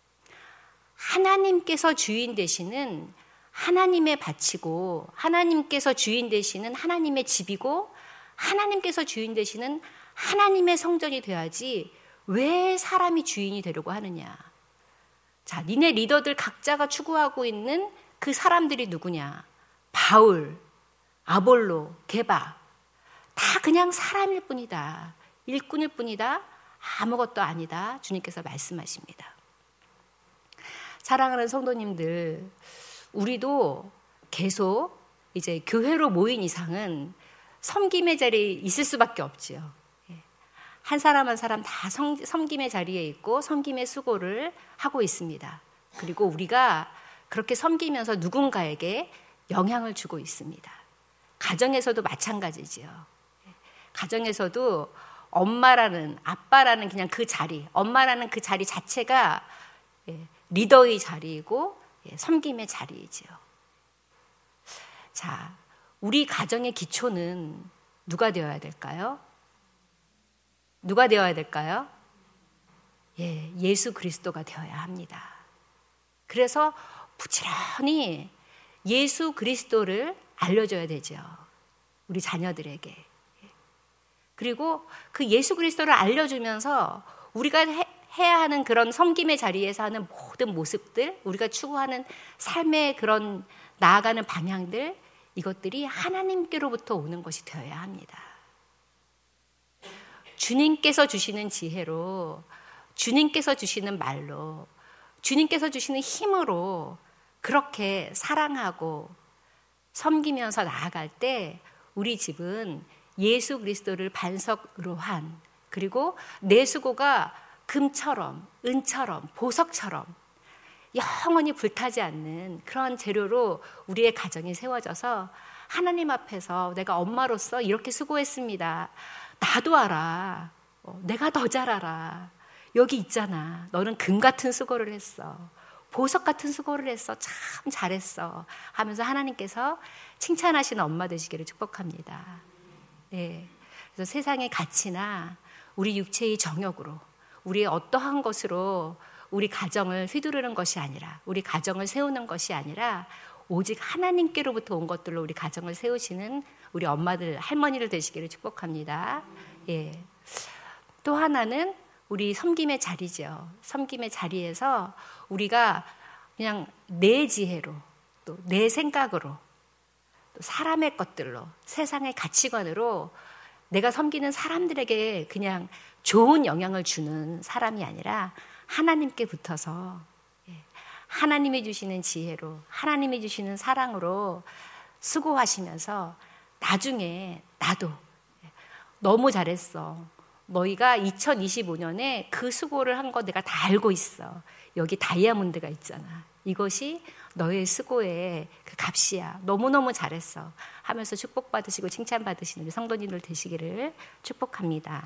하나님께서 주인 되시는 하나님의 밭이고 하나님께서 주인 되시는 하나님의 집이고 하나님께서 주인 되시는 하나님의 성전이 되어야지 왜 사람이 주인이 되려고 하느냐. 자, 니네 리더들 각자가 추구하고 있는 그 사람들이 누구냐. 바울, 아볼로, 게바 다 그냥 사람일 뿐이다. 일꾼일 뿐이다. 아무것도 아니다. 주님께서 말씀하십니다. 사랑하는 성도님들, 우리도 계속 이제 교회로 모인 이상은 섬김의 자리에 있을 수밖에 없지요. 한 사람 한 사람 다 섬김의 자리에 있고 섬김의 수고를 하고 있습니다. 그리고 우리가 그렇게 섬기면서 누군가에게 영향을 주고 있습니다. 가정에서도 마찬가지지요. 가정에서도 엄마라는, 아빠라는 그냥 그 자리, 엄마라는 그 자리 자체가 리더의 자리이고 섬김의 자리이지요. 자, 우리 가정의 기초는 누가 되어야 될까요? 누가 되어야 될까요? 예, 예수 그리스도가 되어야 합니다. 그래서 부지런히 예수 그리스도를 알려줘야 되죠. 우리 자녀들에게. 그리고 그 예수 그리스도를 알려주면서 우리가 해, 해야 하는 그런 섬김의 자리에서 하는 모든 모습들, 우리가 추구하는 삶의 그런 나아가는 방향들, 이것들이 하나님께로부터 오는 것이 되어야 합니다. 주님께서 주시는 지혜로, 주님께서 주시는 말로, 주님께서 주시는 힘으로 그렇게 사랑하고 섬기면서 나아갈 때 우리 집은 예수 그리스도를 반석으로 한, 그리고 내 수고가 금처럼, 은처럼, 보석처럼 영원히 불타지 않는 그런 재료로 우리의 가정이 세워져서 하나님 앞에서 내가 엄마로서 이렇게 수고했습니다. 나도 알아. 어, 내가 더 잘 알아. 여기 있잖아. 너는 금 같은 수고를 했어. 보석 같은 수고를 했어. 참 잘했어. 하면서 하나님께서 칭찬하시는 엄마 되시기를 축복합니다. 네. 그래서 세상의 가치나 우리 육체의 정욕으로, 우리의 어떠한 것으로 우리 가정을 휘두르는 것이 아니라, 우리 가정을 세우는 것이 아니라 오직 하나님께로부터 온 것들로 우리 가정을 세우시는 우리 엄마들, 할머니를 되시기를 축복합니다. 예. 또 하나는 우리 섬김의 자리죠. 섬김의 자리에서 우리가 그냥 내 지혜로, 또 내 생각으로, 또 사람의 것들로, 세상의 가치관으로 내가 섬기는 사람들에게 그냥 좋은 영향을 주는 사람이 아니라 하나님께 붙어서 하나님이 주시는 지혜로, 하나님이 주시는 사랑으로 수고하시면서 나중에 나도 너무 잘했어. 너희가 이천이십오 년에 그 수고를 한 거 내가 다 알고 있어. 여기 다이아몬드가 있잖아. 이것이 너의 수고의 그 값이야. 너무너무 잘했어. 하면서 축복받으시고 칭찬받으시는 우리 성도님들 되시기를 축복합니다.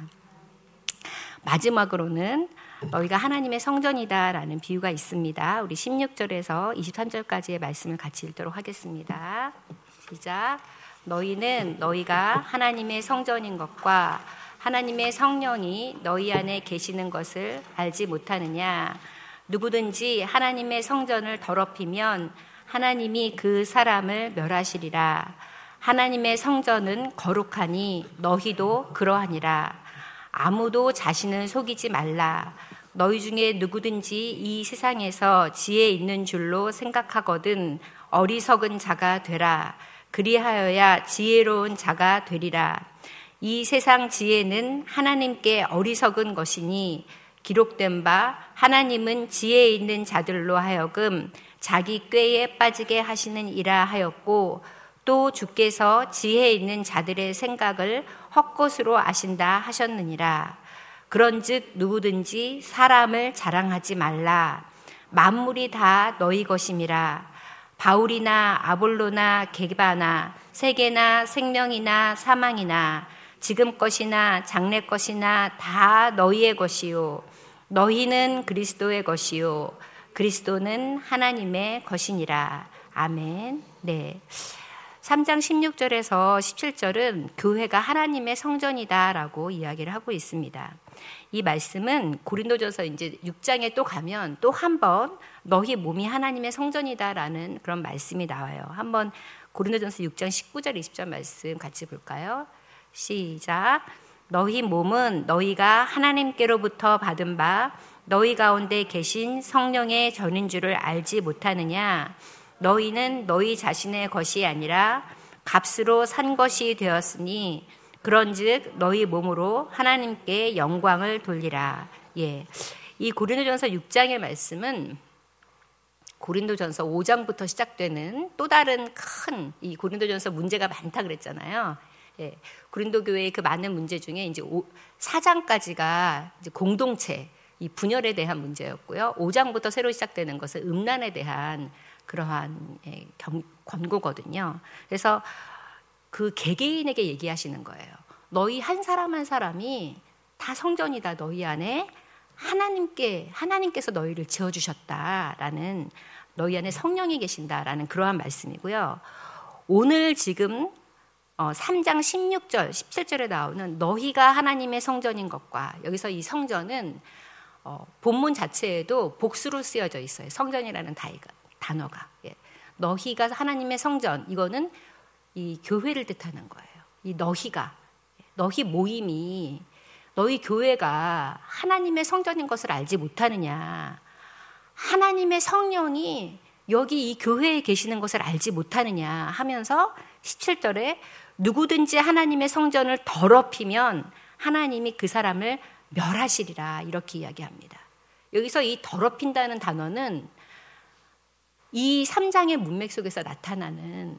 마지막으로는 너희가 하나님의 성전이다라는 비유가 있습니다. 우리 십육 절에서 이십삼 절까지의 말씀을 같이 읽도록 하겠습니다. 시작. 너희는 너희가 하나님의 성전인 것과 하나님의 성령이 너희 안에 계시는 것을 알지 못하느냐. 누구든지 하나님의 성전을 더럽히면 하나님이 그 사람을 멸하시리라. 하나님의 성전은 거룩하니 너희도 그러하니라. 아무도 자신을 속이지 말라. 너희 중에 누구든지 이 세상에서 지혜 있는 줄로 생각하거든 어리석은 자가 되라. 그리하여야 지혜로운 자가 되리라. 이 세상 지혜는 하나님께 어리석은 것이니 기록된 바 하나님은 지혜 있는 자들로 하여금 자기 꾀에 빠지게 하시는 이라 하였고, 또 주께서 지혜 있는 자들의 생각을 헛것으로 아신다 하셨느니라. 그런즉 누구든지 사람을 자랑하지 말라. 만물이 다 너희 것임이라. 바울이나 아볼로나 게바나 세계나 생명이나 사망이나 지금 것이나 장래 것이나 다 너희의 것이요. 너희는 그리스도의 것이요. 그리스도는 하나님의 것이니라. 아멘. 네. 삼 장 십육 절에서 십칠 절은 교회가 하나님의 성전이다라고 이야기를 하고 있습니다. 이 말씀은 고린도전서 이제 육 장에 또 가면 또 한 번 너희 몸이 하나님의 성전이다라는 그런 말씀이 나와요. 한번 고린도전서 육 장 십구 절 이십 절 말씀 같이 볼까요? 시작. 너희 몸은 너희가 하나님께로부터 받은 바 너희 가운데 계신 성령의 전인 줄을 알지 못하느냐. 너희는 너희 자신의 것이 아니라 값으로 산 것이 되었으니 그런즉 너희 몸으로 하나님께 영광을 돌리라. 예, 이 고린도전서 육 장의 말씀은 고린도전서 오 장부터 시작되는 또 다른 큰 이 고린도전서 문제가 많다 그랬잖아요. 예, 고린도 교회의 그 많은 문제 중에 이제 사 장까지가 이제 공동체, 이 분열에 대한 문제였고요. 오 장부터 새로 시작되는 것은 음란에 대한 그러한 예, 경, 권고거든요. 그래서 그 개개인에게 얘기하시는 거예요. 너희 한 사람 한 사람이 다 성전이다. 너희 안에 하나님께 하나님께서 너희를 지어주셨다라는, 너희 안에 성령이 계신다라는 그러한 말씀이고요. 오늘 지금 삼 장 십육 절, 십칠 절에 나오는 너희가 하나님의 성전인 것과, 여기서 이 성전은 어, 본문 자체에도 복수로 쓰여져 있어요. 성전이라는 다이가, 단어가. 예. 너희가 하나님의 성전, 이거는 이 교회를 뜻하는 거예요. 이 너희가, 너희 모임이, 너희 교회가 하나님의 성전인 것을 알지 못하느냐. 하나님의 성령이 여기 이 교회에 계시는 것을 알지 못하느냐 하면서 십칠 절에 누구든지 하나님의 성전을 더럽히면 하나님이 그 사람을 멸하시리라, 이렇게 이야기합니다. 여기서 이 더럽힌다는 단어는 이 삼 장의 문맥 속에서 나타나는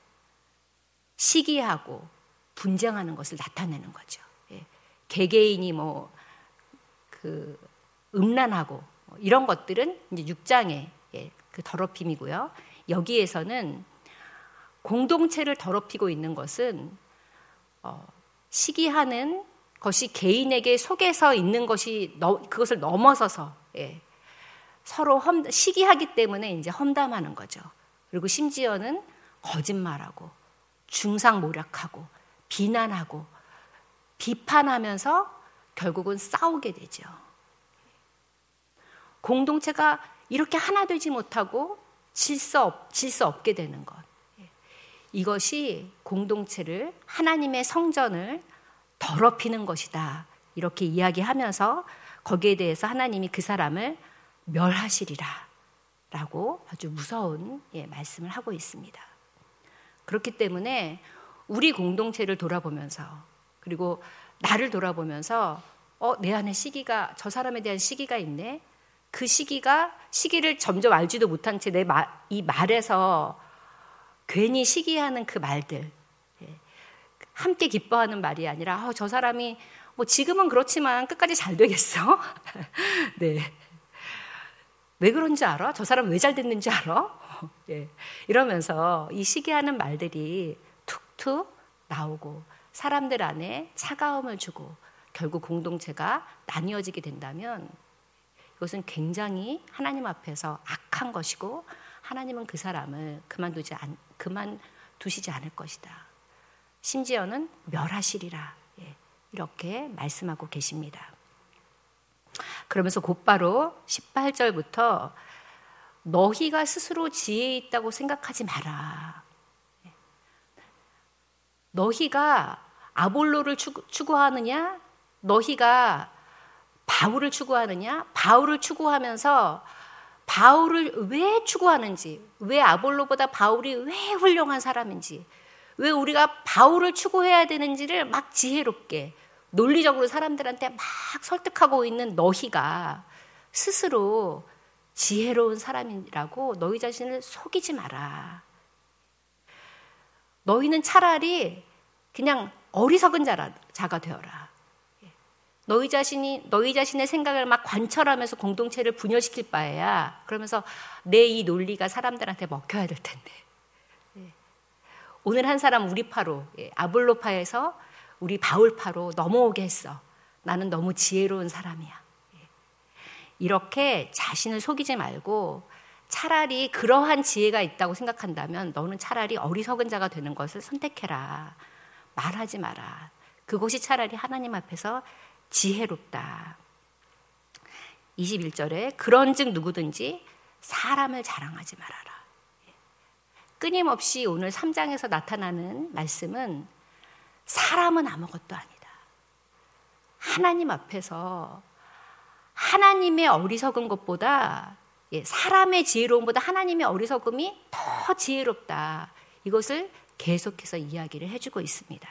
시기하고 분쟁하는 것을 나타내는 거죠. 예. 개개인이 뭐 그 음란하고 이런 것들은 이제 육 장에 예, 그 더럽힘이고요. 여기에서는 공동체를 더럽히고 있는 것은 어, 시기하는 것이 개인에게 속에서 있는 것이 너, 그것을 넘어서서 예, 서로 험, 시기하기 때문에 이제 험담하는 거죠. 그리고 심지어는 거짓말하고 중상모략하고 비난하고 비판하면서 결국은 싸우게 되죠. 공동체가 이렇게 하나 되지 못하고 질서, 없, 질서 없게 되는 것. 이것이 공동체를, 하나님의 성전을 더럽히는 것이다. 이렇게 이야기하면서 거기에 대해서 하나님이 그 사람을 멸하시리라 라고 아주 무서운 예, 말씀을 하고 있습니다. 그렇기 때문에 우리 공동체를 돌아보면서, 그리고 나를 돌아보면서 어, 내 안에 시기가, 저 사람에 대한 시기가 있네. 그 시기가, 시기를 점점 알지도 못한 채 내 이 말에서 괜히 시기하는 그 말들, 함께 기뻐하는 말이 아니라 어, 저 사람이 뭐 지금은 그렇지만 끝까지 잘 되겠어? 네. 왜 그런지 알아? 저 사람 왜 잘 됐는지 알아? 예. 이러면서 이 시기하는 말들이 툭툭 나오고 사람들 안에 차가움을 주고 결국 공동체가 나뉘어지게 된다면 이것은 굉장히 하나님 앞에서 악한 것이고 하나님은 그 사람을 그만두지 않, 그만두시지 않을 것이다. 심지어는 멸하시리라. 예, 이렇게 말씀하고 계십니다. 그러면서 곧바로 십팔 절부터 너희가 스스로 지혜 있다고 생각하지 마라. 너희가 아볼로를 추구하느냐? 너희가 바울을 추구하느냐? 바울을 추구하면서 바울을 왜 추구하는지, 왜 아볼로보다 바울이 왜 훌륭한 사람인지, 왜 우리가 바울을 추구해야 되는지를 막 지혜롭게 논리적으로 사람들한테 막 설득하고 있는 너희가 스스로 지혜로운 사람이라고 너희 자신을 속이지 마라. 너희는 차라리 그냥 어리석은 자라, 자가 되어라. 너희 자신이 너희 자신의 생각을 막 관철하면서 공동체를 분열시킬 바에야 그러면서 내 이 논리가 사람들한테 먹혀야 될 텐데. 오늘 한 사람 우리 파로, 아볼로파에서 우리 바울파로 넘어오게 했어. 나는 너무 지혜로운 사람이야. 이렇게 자신을 속이지 말고 차라리 그러한 지혜가 있다고 생각한다면 너는 차라리 어리석은 자가 되는 것을 선택해라. 말하지 마라. 그것이 차라리 하나님 앞에서 지혜롭다. 이십일 절에 그런즉 누구든지 사람을 자랑하지 말아라. 끊임없이 오늘 삼 장에서 나타나는 말씀은 사람은 아무것도 아니다. 하나님 앞에서 하나님의 어리석은 것보다, 사람의 지혜로움보다 하나님의 어리석음이 더 지혜롭다. 이것을 계속해서 이야기를 해주고 있습니다.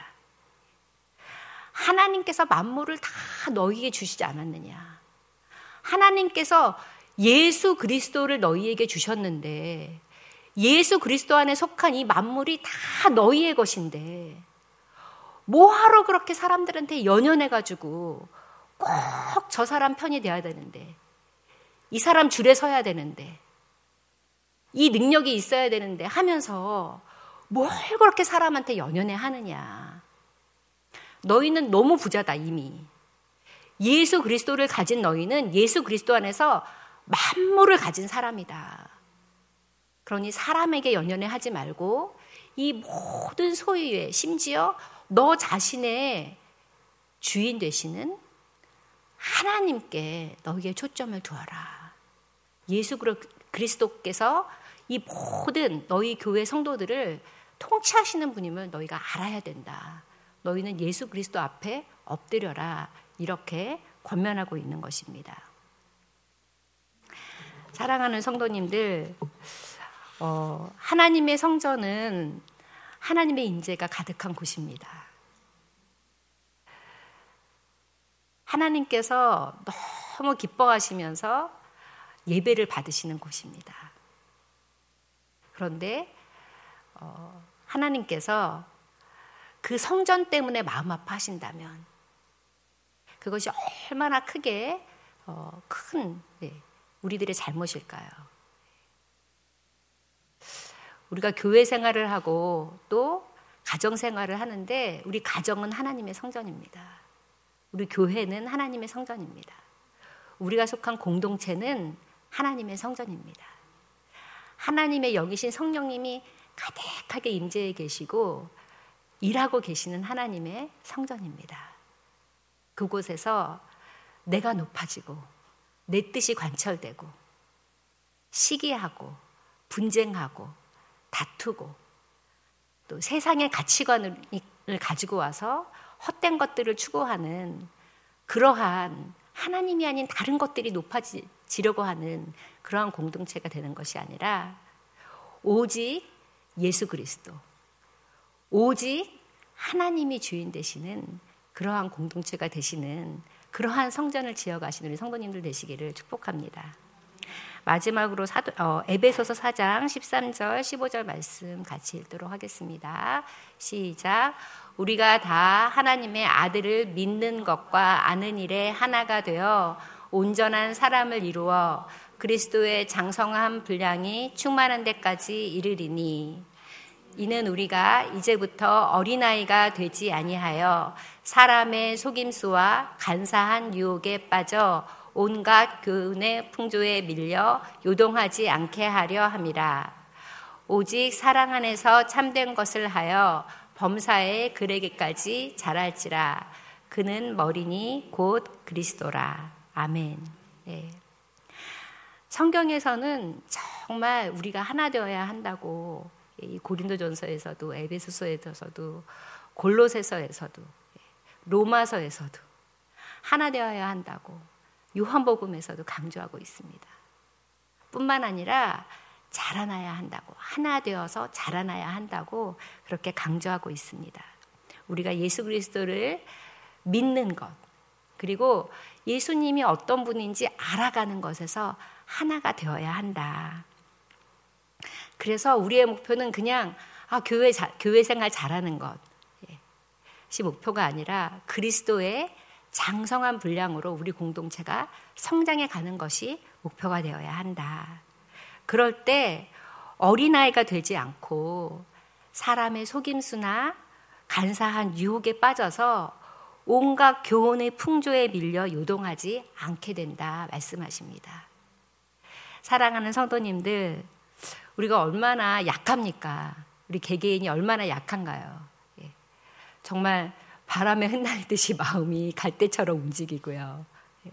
하나님께서 만물을 다 너희에게 주시지 않았느냐. 하나님께서 예수 그리스도를 너희에게 주셨는데 예수 그리스도 안에 속한 이 만물이 다 너희의 것인데 뭐하러 그렇게 사람들한테 연연해가지고 꼭 저 사람 편이 돼야 되는데, 이 사람 줄에 서야 되는데, 이 능력이 있어야 되는데 하면서 뭘 그렇게 사람한테 연연해 하느냐. 너희는 너무 부자다 이미. 예수 그리스도를 가진 너희는 예수 그리스도 안에서 만물을 가진 사람이다. 그러니 사람에게 연연해 하지 말고 이 모든 소유에, 심지어 너 자신의 주인 되시는 하나님께 너희의 초점을 두어라. 예수 그리스도께서 이 모든 너희 교회 성도들을 통치하시는 분임을 너희가 알아야 된다. 너희는 예수 그리스도 앞에 엎드려라. 이렇게 권면하고 있는 것입니다. 사랑하는 성도님들, 어, 하나님의 성전은 하나님의 임재가 가득한 곳입니다. 하나님께서 너무 기뻐하시면서 예배를 받으시는 곳입니다. 그런데 어, 하나님께서 그 성전 때문에 마음 아파하신다면 그것이 얼마나 크게 어, 큰 네, 우리들의 잘못일까요? 우리가 교회 생활을 하고 또 가정 생활을 하는데 우리 가정은 하나님의 성전입니다. 우리 교회는 하나님의 성전입니다. 우리가 속한 공동체는 하나님의 성전입니다. 하나님의 영이신 성령님이 가득하게 임재해 계시고 일하고 계시는 하나님의 성전입니다. 그곳에서 내가 높아지고 내 뜻이 관철되고 시기하고 분쟁하고 다투고 또 세상의 가치관을 가지고 와서 헛된 것들을 추구하는 그러한 하나님이 아닌 다른 것들이 높아지려고 하는 그러한 공동체가 되는 것이 아니라 오직 예수 그리스도, 오직 하나님이 주인 되시는 그러한 공동체가 되시는 그러한 성전을 지어가시는 우리 성도님들 되시기를 축복합니다. 마지막으로 사도, 어, 에베소서 사 장 십삼 절 십오 절 말씀 같이 읽도록 하겠습니다. 시작. 우리가 다 하나님의 아들을 믿는 것과 아는 일에 하나가 되어 온전한 사람을 이루어 그리스도의 장성한 분량이 충만한 데까지 이르리니 이는 우리가 이제부터 어린아이가 되지 아니하여 사람의 속임수와 간사한 유혹에 빠져 온갖 교훈의 풍조에 밀려 요동하지 않게 하려 함이라. 오직 사랑 안에서 참된 것을 하여 범사에 그르기까지 자랄지라. 그는 머리니 곧 그리스도라. 아멘. 네. 성경에서는 정말 우리가 하나 되어야 한다고 이 고린도전서에서도 에베소서에서도 골로새서에서도 로마서에서도 하나 되어야 한다고 요한복음에서도 강조하고 있습니다. 뿐만 아니라 자라나야 한다고, 하나 되어서 자라나야 한다고 그렇게 강조하고 있습니다. 우리가 예수 그리스도를 믿는 것, 그리고 예수님이 어떤 분인지 알아가는 것에서 하나가 되어야 한다. 그래서 우리의 목표는 그냥 아, 교회, 자, 교회 생활 잘하는 것이 목표가 아니라 그리스도의 장성한 분량으로 우리 공동체가 성장해 가는 것이 목표가 되어야 한다. 그럴 때 어린아이가 되지 않고 사람의 속임수나 간사한 유혹에 빠져서 온갖 교훈의 풍조에 밀려 요동하지 않게 된다 말씀하십니다. 사랑하는 성도님들, 우리가 얼마나 약합니까? 우리 개개인이 얼마나 약한가요? 예. 정말 바람에 흩날리듯이 마음이 갈대처럼 움직이고요. 예.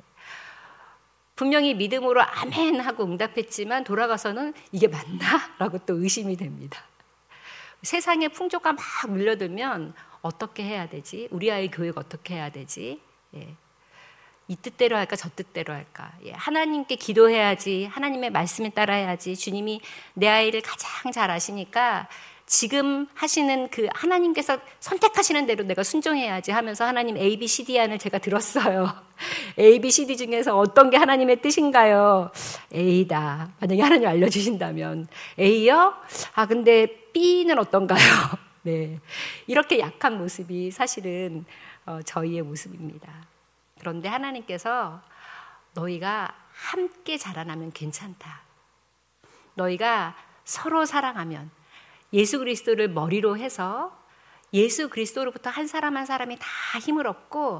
분명히 믿음으로 아멘 하고 응답했지만 돌아가서는 이게 맞나? 라고 또 의심이 됩니다. 세상의 풍조가 막 물려들면 어떻게 해야 되지? 우리 아이 교육 어떻게 해야 되지? 예. 이 뜻대로 할까 저 뜻대로 할까? 예. 하나님께 기도해야지, 하나님의 말씀에 따라야지. 주님이 내 아이를 가장 잘 아시니까 지금 하시는 그 하나님께서 선택하시는 대로 내가 순종해야지 하면서 하나님 에이 비 씨 디 안을 제가 들었어요. 에이 비 씨 디 중에서 어떤 게 하나님의 뜻인가요? A다. 만약에 하나님 알려주신다면 A요? 아 근데 B는 어떤가요? 네, 이렇게 약한 모습이 사실은 어, 저희의 모습입니다. 그런데 하나님께서 너희가 함께 자라나면 괜찮다. 너희가 서로 사랑하면 예수 그리스도를 머리로 해서 예수 그리스도로부터 한 사람 한 사람이 다 힘을 얻고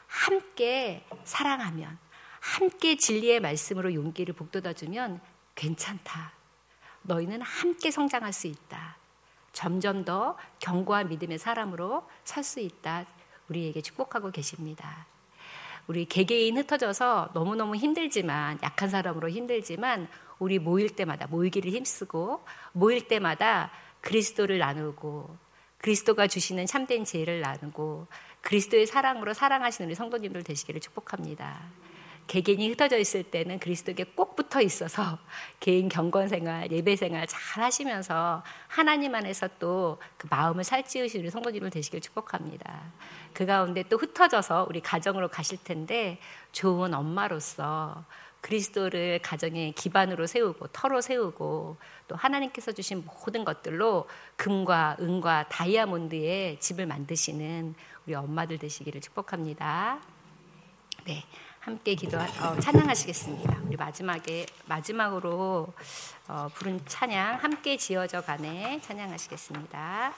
함께 사랑하면 함께 진리의 말씀으로 용기를 북돋아주면 괜찮다. 너희는 함께 성장할 수 있다. 점점 더 견고한 믿음의 사람으로 살 수 있다. 우리에게 축복하고 계십니다. 우리 개개인 흩어져서 너무너무 힘들지만 약한 사람으로 힘들지만 우리 모일 때마다 모이기를 힘쓰고 모일 때마다 그리스도를 나누고 그리스도가 주시는 참된 지혜를 나누고 그리스도의 사랑으로 사랑하시는 우리 성도님들 되시기를 축복합니다. 개개인이 흩어져 있을 때는 그리스도에게 꼭 붙어 있어서 개인 경건생활, 예배생활 잘 하시면서 하나님 안에서 또 그 마음을 살찌우시는 우리 성도님들 되시길 축복합니다. 그 가운데 또 흩어져서 우리 가정으로 가실 텐데 좋은 엄마로서 그리스도를 가정의 기반으로 세우고 터로 세우고 또 하나님께서 주신 모든 것들로 금과 은과 다이아몬드의 집을 만드시는 우리 엄마들 되시기를 축복합니다. 네, 함께 기도 어, 찬양하시겠습니다. 우리 마지막에 마지막으로 어, 부른 찬양 함께 지어져 가네 찬양하시겠습니다.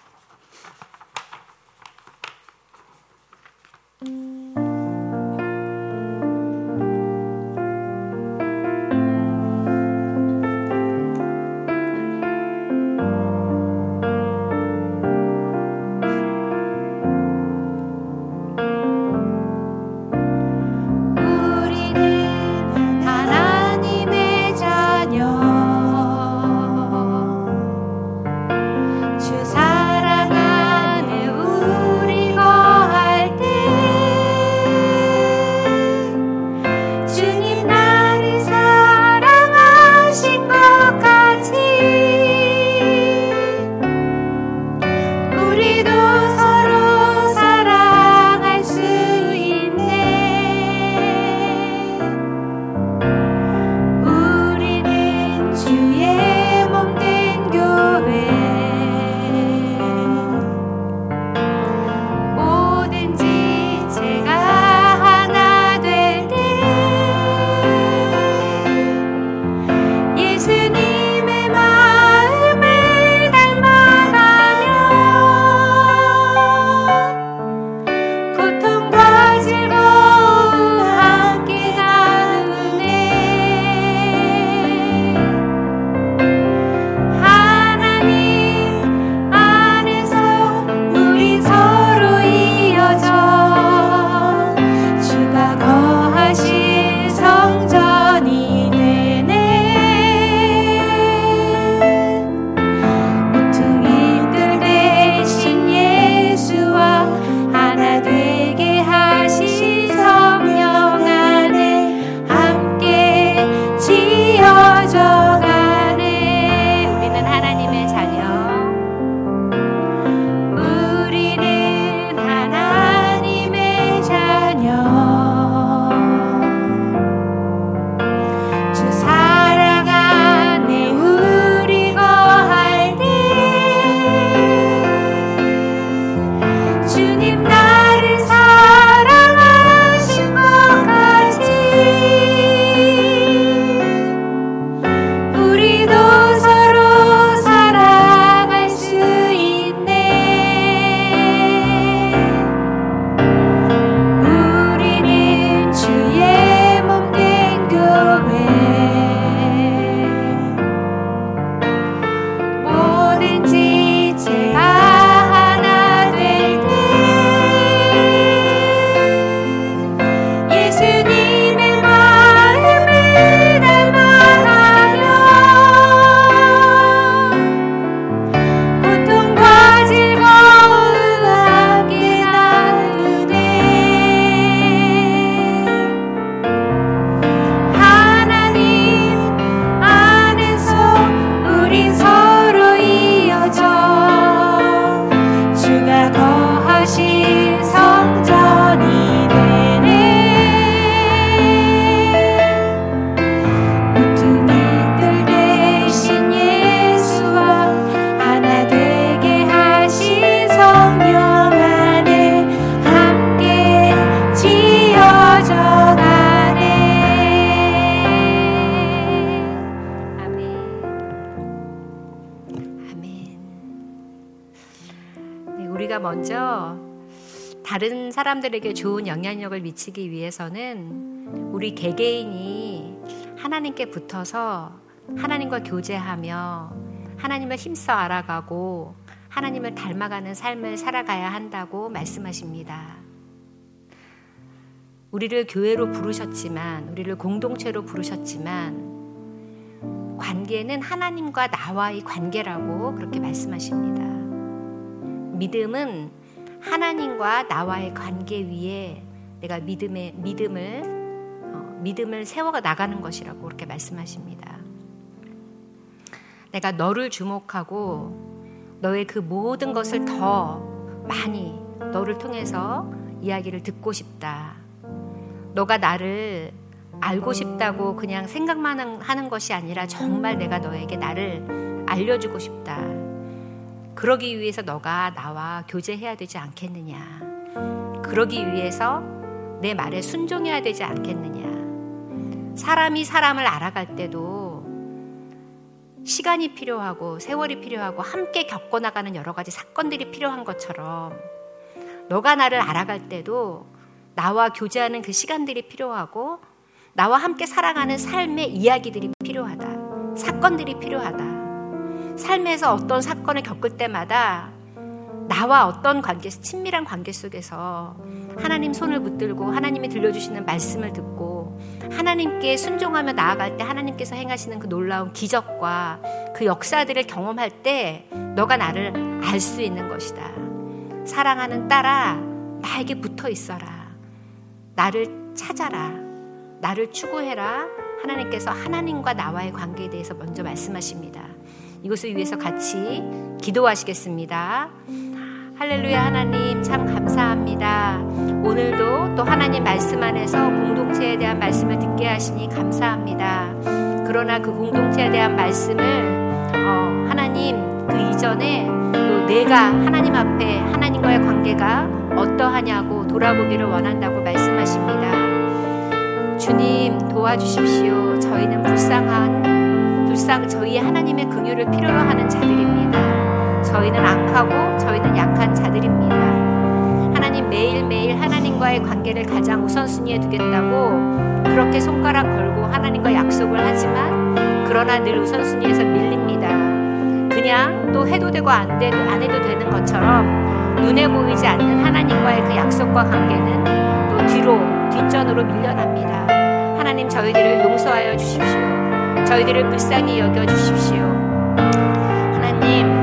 먼저 다른 사람들에게 좋은 영향력을 미치기 위해서는 우리 개개인이 하나님께 붙어서 하나님과 교제하며 하나님을 힘써 알아가고 하나님을 닮아가는 삶을 살아가야 한다고 말씀하십니다. 우리를 교회로 부르셨지만, 우리를 공동체로 부르셨지만 관계는 하나님과 나와의 관계라고 그렇게 말씀하십니다. 믿음은 하나님과 나와의 관계 위에 내가 믿음의 믿음을 어, 믿음을 세워 나가는 것이라고 그렇게 말씀하십니다. 내가 너를 주목하고 너의 그 모든 것을 더 많이 너를 통해서 이야기를 듣고 싶다. 너가 나를 알고 싶다고 그냥 생각만 하는 것이 아니라 정말 내가 너에게 나를 알려주고 싶다. 그러기 위해서 너가 나와 교제해야 되지 않겠느냐. 그러기 위해서 내 말에 순종해야 되지 않겠느냐. 사람이 사람을 알아갈 때도 시간이 필요하고 세월이 필요하고 함께 겪어나가는 여러 가지 사건들이 필요한 것처럼 너가 나를 알아갈 때도 나와 교제하는 그 시간들이 필요하고 나와 함께 살아가는 삶의 이야기들이 필요하다. 사건들이 필요하다. 삶에서 어떤 사건을 겪을 때마다 나와 어떤 관계, 친밀한 관계 속에서 하나님 손을 붙들고 하나님이 들려주시는 말씀을 듣고 하나님께 순종하며 나아갈 때 하나님께서 행하시는 그 놀라운 기적과 그 역사들을 경험할 때 너가 나를 알 수 있는 것이다. 사랑하는 딸아, 나에게 붙어 있어라. 나를 찾아라. 나를 추구해라. 하나님께서 하나님과 나와의 관계에 대해서 먼저 말씀하십니다. 이것을 위해서 같이 기도하시겠습니다. 할렐루야. 하나님 참 감사합니다. 오늘도 또 하나님 말씀 안에서 공동체에 대한 말씀을 듣게 하시니 감사합니다. 그러나 그 공동체에 대한 말씀을 어, 하나님 그 이전에 또 내가 하나님 앞에 하나님과의 관계가 어떠하냐고 돌아보기를 원한다고 말씀하십니다. 주님 도와주십시오. 저희는 불쌍한 불쌍 저희 하나님의 긍휼을 필요로 하는 자들입니다. 저희는 악하고 저희는 약한 자들입니다. 하나님 매일매일 하나님과의 관계를 가장 우선순위에 두겠다고 그렇게 손가락 걸고 하나님과 약속을 하지만 그러나 늘 우선순위에서 밀립니다. 그냥 또 해도 되고 안, 되, 안 해도 되는 것처럼 눈에 보이지 않는 하나님과의 그 약속과 관계는 또 뒤로 뒷전으로 밀려납니다. 하나님 저희들을 용서하여 주십시오. 저희들을 불쌍히 여겨 주십시오. 하나님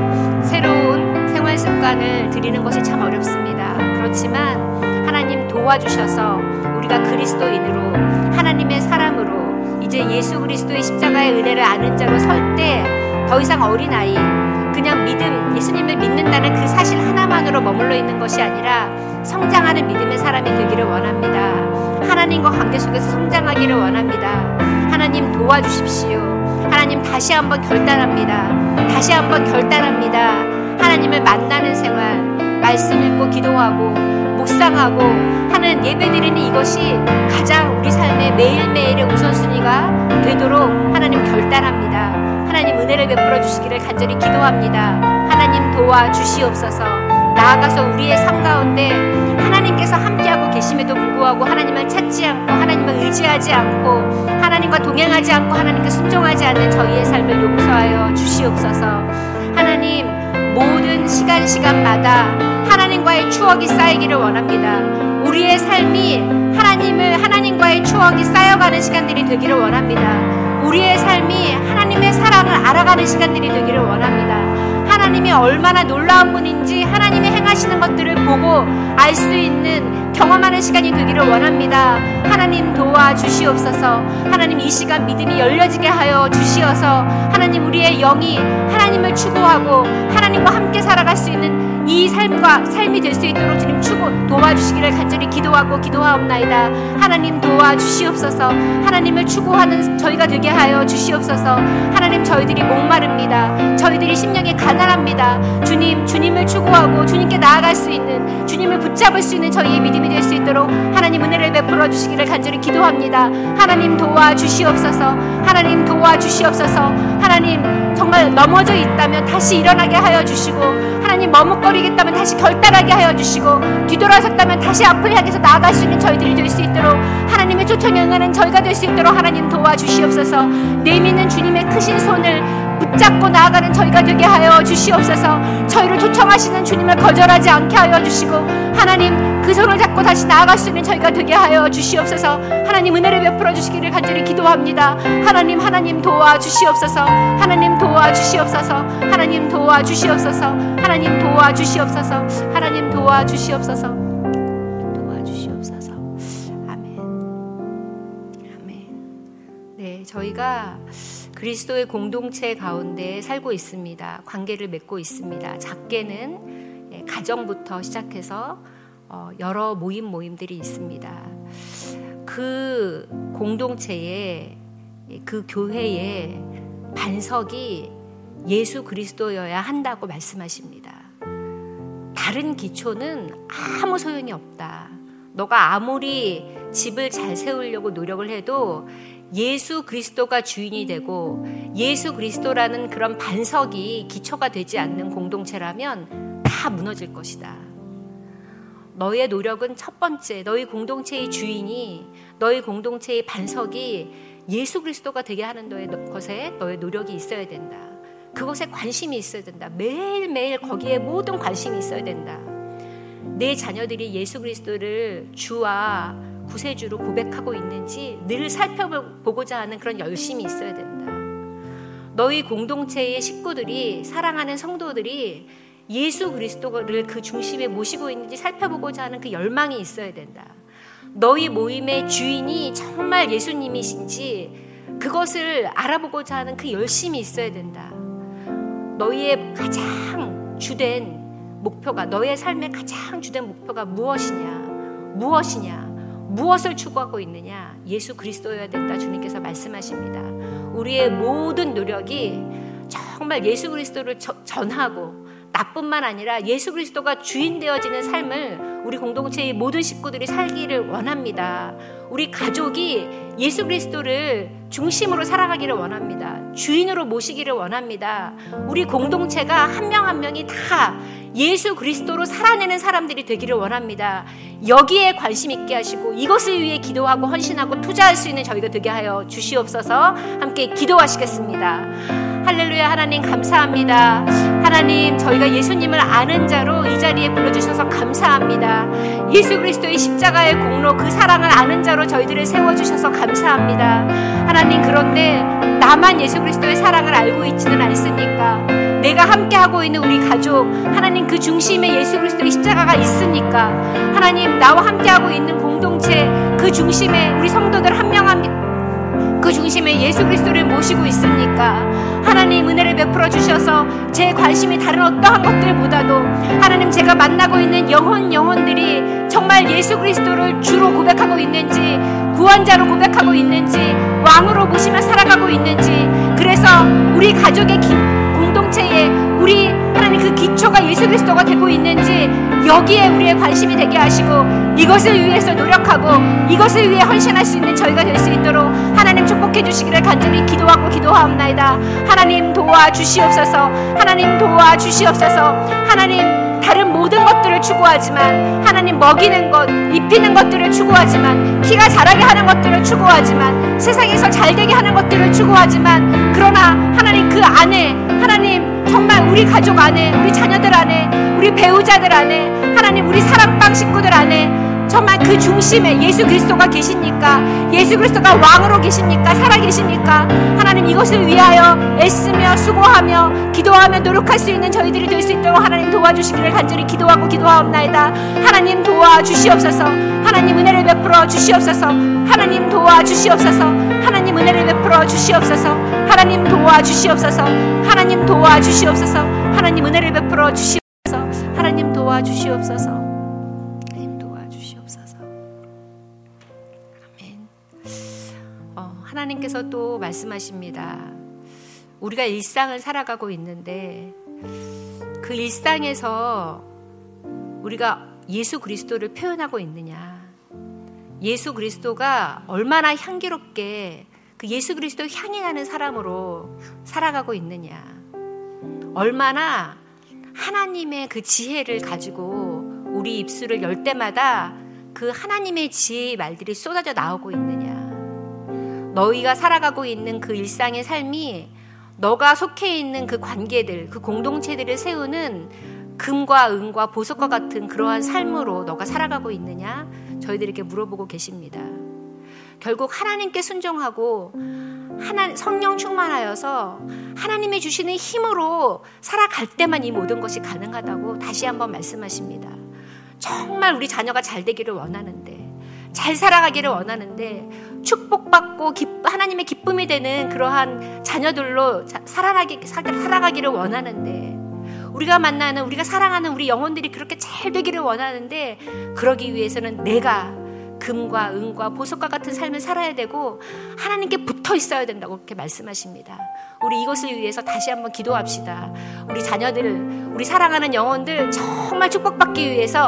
새로운 생활 습관을 들이는 것이 참 어렵습니다. 그렇지만 하나님 도와주셔서 우리가 그리스도인으로 하나님의 사람으로 이제 예수 그리스도의 십자가의 은혜를 아는 자로 설 때 더 이상 어린아이 그냥 믿음 예수님을 믿는다는 그 사실 하나만으로 머물러 있는 것이 아니라 성장하는 믿음의 사람이 되기를 원합니다. 하나님과 관계 속에서 성장하기를 원합니다. 하나님 도와주십시오. 하나님 다시 한번 결단합니다. 다시 한번 결단합니다. 하나님을 만나는 생활, 말씀 읽고 기도하고 묵상하고 하는 예배드리는 이것이 가장 우리 삶의 매일매일의 우선순위가 되도록 하나님 결단합니다. 하나님 은혜를 베풀어 주시기를 간절히 기도합니다. 하나님 도와주시옵소서. 나아가서 우리의 삶 가운데 하나님께서 함께하고 계심에도 불구하고 하나님을 찾지 않고 하나님을 의지하지 않고 하나님과 동행하지 않고 하나님께 순종하지 않는 저희의 삶을 용서하여 주시옵소서. 하나님 모든 시간 시간마다 하나님과의 추억이 쌓이기를 원합니다. 우리의 삶이 하나님을 하나님과의 추억이 쌓여가는 시간들이 되기를 원합니다. 우리의 삶이 하나님의 사랑을 알아가는 시간들이 되기를 원합니다. 하나님이 얼마나 놀라운 분인지 하나님이 행하시는 것들을 보고 알 수 있는 경험하는 시간이 되기를 원합니다. 하나님 도와주시옵소서. 하나님 이 시간 믿음이 열려지게 하여 주시어서 하나님 우리의 영이 하나님을 추구하고 하나님과 함께 살아갈 수 있는 이 삶과 삶이 될 수 있도록 주님 추구 도와주시기를 간절히 기도하고 기도하옵나이다. 하나님 도와주시옵소서. 하나님을 추구하는 저희가 되게 하여 주시옵소서. 하나님 저희들이 목마릅니다. 저희들이 심령이 가난합니다. 주님 주님을 추구하고 주님께 나아갈 수 있는 주님을 붙잡을 수 있는 저희의 믿음이 될 수 있도록 하나님 은혜를 베풀어 주시기를 간절히 기도합니다. 하나님 도와주시옵소서. 하나님 도와주시옵소서. 하나님 정말 넘어져 있다면 다시 일어나게 하여 주시고 하나님 머뭇거리겠다면 다시 결단하게 하여 주시고 뒤돌아섰다면 다시 앞을 향해서 나아갈 수 있는 저희들이 될 수 있도록 하나님의 초청에 응하는 저희가 될 수 있도록 하나님 도와주시옵소서. 내미는 주님의 크신 손을 붙잡고 나아가는 저희가 되게 하여 주시옵소서. 저희를 초청하시는 주님을 거절하지 않게 하여 주시고 하나님 그 손을 잡고 다시 나아갈 수 있는 저희가 되게 하여 주시옵소서. 하나님 은혜를 베풀어 주시기를 간절히 기도합니다. 하나님 하나님 도와주시옵소서. 하나님 도와주시옵소서. 하나님 도와주시옵소서. 하나님 도와주시옵소서. 하나님 도와주시옵소서. 도와주시옵소서. 아멘. 아멘. 네, 저희가 그리스도의 공동체 가운데 살고 있습니다. 관계를 맺고 있습니다. 작게는 가정부터 시작해서 여러 모임 모임들이 있습니다. 그 공동체에 그 교회의 반석이 예수 그리스도여야 한다고 말씀하십니다. 다른 기초는 아무 소용이 없다. 너가 아무리 집을 잘 세우려고 노력을 해도 예수 그리스도가 주인이 되고 예수 그리스도라는 그런 반석이 기초가 되지 않는 공동체라면 다 무너질 것이다. 너의 노력은 첫 번째, 너희 공동체의 주인이, 너희 공동체의 반석이 예수 그리스도가 되게 하는 너의 것에 너의 노력이 있어야 된다. 그것에 관심이 있어야 된다. 매일매일 거기에 모든 관심이 있어야 된다. 내 자녀들이 예수 그리스도를 주와 구세주로 고백하고 있는지 늘 살펴보고자 하는 그런 열심이 있어야 된다. 너희 공동체의 식구들이, 사랑하는 성도들이 예수 그리스도를 그 중심에 모시고 있는지 살펴보고자 하는 그 열망이 있어야 된다. 너희 모임의 주인이 정말 예수님이신지 그것을 알아보고자 하는 그 열심이 있어야 된다. 너희의 가장 주된 목표가, 너의 삶의 가장 주된 목표가 무엇이냐? 무엇이냐? 무엇을 추구하고 있느냐? 예수 그리스도여야 된다. 주님께서 말씀하십니다. 우리의 모든 노력이 정말 예수 그리스도를 저, 전하고 나뿐만 아니라 예수 그리스도가 주인 되어지는 삶을 우리 공동체의 모든 식구들이 살기를 원합니다. 우리 가족이 예수 그리스도를 중심으로 살아가기를 원합니다. 주인으로 모시기를 원합니다. 우리 공동체가 한 명 한 명이 다 예수 그리스도로 살아내는 사람들이 되기를 원합니다. 여기에 관심 있게 하시고 이것을 위해 기도하고 헌신하고 투자할 수 있는 저희가 되게 하여 주시옵소서. 함께 기도하시겠습니다. 할렐루야. 하나님 감사합니다. 하나님, 저희가 예수님을 아는 자로 이 자리에 불러주셔서 감사합니다. 예수 그리스도의 십자가의 공로, 그 사랑을 아는 자로 저희들을 세워주셔서 감사합니다. 하나님, 그런데 나만 예수 그리스도의 사랑을 알고 있지는 않습니까? 내가 함께하고 있는 우리 가족, 하나님 그 중심에 예수 그리스도의 십자가가 있으니까, 하나님 나와 함께하고 있는 공동체 그 중심에 우리 성도들 한 명 한 명 그 중심에 예수 그리스도를 모시고 있으니까 하나님 은혜를 베풀어 주셔서 제 관심이 다른 어떠한 것들보다도 하나님 제가 만나고 있는 영혼 영혼들이 정말 예수 그리스도를 주로 고백하고 있는지, 구원자로 고백하고 있는지, 왕으로 모시며 살아가고 있는지, 그래서 우리 가족의 기, 공동체에 우리 하나님 그 기초가 예수 그리스도가 되고 있는지 여기에 우리의 관심이 되게 하시고 이것을 위해서 노력하고 이것을 위해 헌신할 수 있는 저희가 될 수 있도록 하나님 축복해 주시기를 간절히 기도하고 기도하옵나이다. 하나님 도와주시옵소서. 하나님 도와주시옵소서. 하나님 다른 모든 것들을 추구하지만, 하나님 먹이는 것, 입히는 것들을 추구하지만, 키가 자라게 하는 것들을 추구하지만, 세상에서 잘되게 하는 것들을 추구하지만, 그러나 하나님 그 안에 하나님 정말 우리 가족 안에, 우리 자녀들 안에, 우리 배우자들 안에, 하나님 우리 사랑방 식구들 안에 정말 그 중심에 예수 그리스도가 계십니까? 예수 그리스도가 왕으로 계십니까? 살아 계십니까? 하나님 이것을 위하여 애쓰며 수고하며 기도하며 노력할 수 있는 저희들이 될 수 있도록 하나님 도와주시기를 간절히 기도하고 기도하옵나이다. 하나님 도와주시옵소서. 하나님 은혜를 베풀어 주시옵소서. 하나님 도와주시옵소서. 하나님 은혜를 베풀어 주시옵소서. 하나님 도와주시옵소서. 하나님 도와주시옵소서. 하나님 은혜를 베풀어 주시옵소서. 하나님 도와주시옵소서. 하나님께서 또 말씀하십니다. 우리가 일상을 살아가고 있는데 그 일상에서 우리가 예수 그리스도를 표현하고 있느냐, 예수 그리스도가 얼마나 향기롭게 그 예수 그리스도 향이 나는 사람으로 살아가고 있느냐, 얼마나 하나님의 그 지혜를 가지고 우리 입술을 열 때마다 그 하나님의 지혜의 말들이 쏟아져 나오고 있느냐, 너희가 살아가고 있는 그 일상의 삶이 너가 속해 있는 그 관계들, 그 공동체들을 세우는 금과 은과 보석과 같은 그러한 삶으로 너가 살아가고 있느냐, 저희들에게 물어보고 계십니다. 결국 하나님께 순종하고 하나, 성령 충만하여서 하나님이 주시는 힘으로 살아갈 때만 이 모든 것이 가능하다고 다시 한번 말씀하십니다. 정말 우리 자녀가 잘 되기를 원하는데, 잘 살아가기를 원하는데, 축복받고 기, 하나님의 기쁨이 되는 그러한 자녀들로 자, 살아가기, 살아가기를 원하는데, 우리가 만나는, 우리가 사랑하는 우리 영혼들이 그렇게 잘 되기를 원하는데, 그러기 위해서는 내가 금과 은과 보석과 같은 삶을 살아야 되고 하나님께 붙어 있어야 된다고 그렇게 말씀하십니다. 우리 이것을 위해서 다시 한번 기도합시다. 우리 자녀들, 우리 사랑하는 영혼들 정말 축복받기 위해서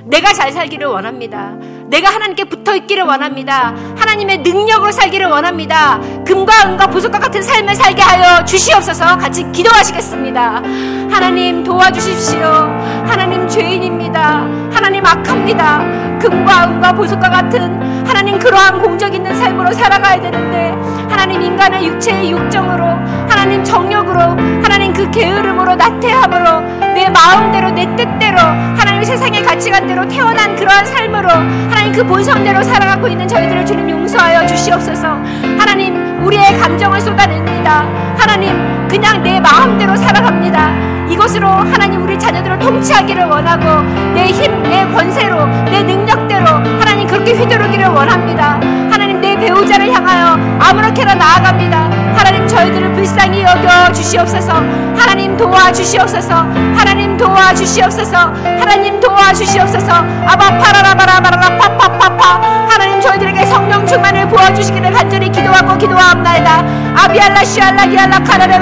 내가 잘 살기를 원합니다. 내가 하나님께 붙어있기를 원합니다. 하나님의 능력으로 살기를 원합니다. 금과 은과 보석과 같은 삶을 살게 하여 주시옵소서. 같이 기도하시겠습니다. 하나님 도와주십시오. 하나님 죄인입니다. 하나님 악합니다. 금과 은과 보석과 같은 하나님 그러한 공적 있는 삶으로 살아가야 되는데 하나님 인간의 육체의 육정으로 하나님 정욕으로 하나님 그 게으름으로 나태함으로 내 마음대로 내 뜻대로 하나님 세상의 가치관대로 태어난 그러한 삶으로 하나님 그 본성대로 살아가고 있는 저희들을 주님 용서하여 주시옵소서. 하나님 우리의 감정을 쏟아냅니다. 하나님 그냥 내 마음대로 살아갑니다. 이것으로 하나님 우리 자녀들을 통치하기를 원하고 내 힘, 내 권세로 내 능력대로 하나님 그렇게 휘두르기를 원합니다. 하나님 내 배우자를 향하여 아무렇게나 나아갑니다. 하나님 저희들을 불쌍히 여겨 주시옵소서. 하나님 도와주시옵소서. 하나님 도와주시옵소서. 하나님 도와주시옵소서. 아바 파라라바라바라라 파파파파. 하나님 저희들에게 성령 충만을 부어주시기를 간절히 기도하고 기도하옵나이다. 아비알라 시알라 기알라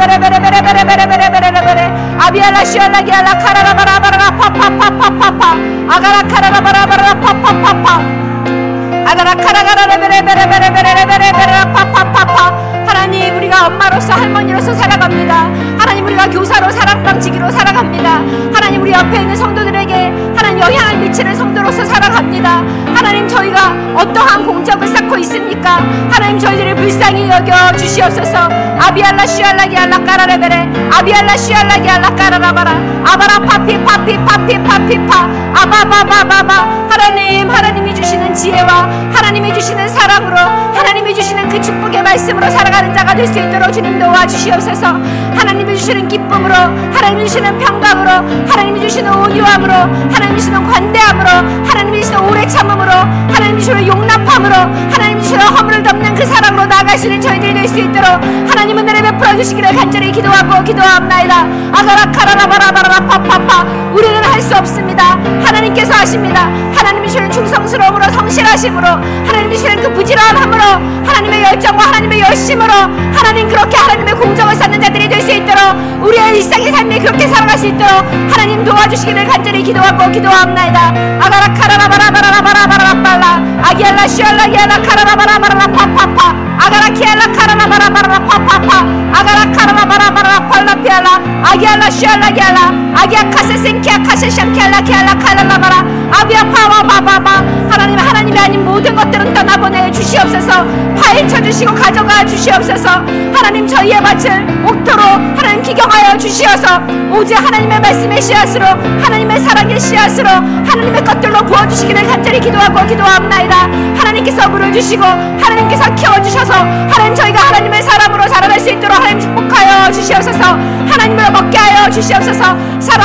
카라레베레베레베레베레베레베레베레 아비알라 시알라 기알라 카라라바라바라라 파파파파파파 아가라 카라라바라바라라 파파파파 아가라 카라가라레베레베레베레베레베레베레 파파파파. 하나님 우리가 엄마로서 할머니로서 살아갑니다. 하나님 우리가 교사로 사랑방지기로 살아갑니다. 하나님 우리 옆에 있는 성도들에게 하나님 영향을 미치는 성도로서 살아갑니다. 하나님 저희가 어떠한 공적을 쌓고 있습니까? 하나님 저희들을 불쌍히 여겨 주시옵소서. 아비알라 시알라기 알라 까라레베레 아비알라 시알라기 알라 까라라바라 아바라 파피 파피 파피 파피파 아바바바바바. 하나님 하나님이 주시는 지혜와 하나님이 주시는 사랑으로 하나님이 주시는 그 축복의 말씀으로 살아가는 자가 될 수 있도록 주님 도와주시옵소서. 하나님이 주시는 기쁨으로 하나님이 주시는 평강으로 하나님이 주시는 온유함으로 하나님이 주시는 관대함으로 하나님이 주시는 오래 참음으로 하나님이 주시는 용납함으로 하나님이 주시는 허물을 덮는 그 사랑으로 나아갈 수 있는 저희들이 될 수 있도록 하나님 은혜를 베풀어 주시기를 간절히 기도하고 기도합나이다. 아가라 카라라바라바라라 파파파. 우리는 할 수 없습니다. 하나님께서 하십니다. 하나님이 주시는 충성스러움으로 성실하심으로 하나님이 주시는 그 부지런함으로 하나님의 열정과 하나님의 열심으로 하나님 그렇게 하나님의 공정을 쌓는 자들이 될 수 있도록 우리의 일상의 삶이 그렇게 살아갈 수 있도록 하나님 도와주시기를 간절히 기도하고 기도합나이다. 아가라 카라라바라바라바라바라바라 빨라 아기알라 시알라 기알라 카라라바라바라라 파파파 아가라 키알라 카라라바라바라라 파파파 아가라 카라라바라바라라 팔라피알라 아기알라 시알라 기알라 아기야 카세 생키야 카세 샹키알라 키알라 칼라라바라 아비야 파와바바바. 하나님 하나님이 아닌 모든 것들은 떠나보내 주시옵소서. 파헤쳐 주시고 가져가 주시옵소서. 하나님 저희의 밭을 옥토로 하나님 기경하여 주시어서 오직 하나님의 말씀의 씨앗으로 하나님의 사랑의 씨앗으로 하나님의 것들로 부어주시기를 간절히 기도하고 기도합나이다. 하나님께서 물을 주시고 하나님께서 키워주셔서 하나님 저희가 하나님의 사람으로 자라날 수 있도록 하나님 축복하여 주시옵소서. 하나님을 먹게 하여 주시옵소서.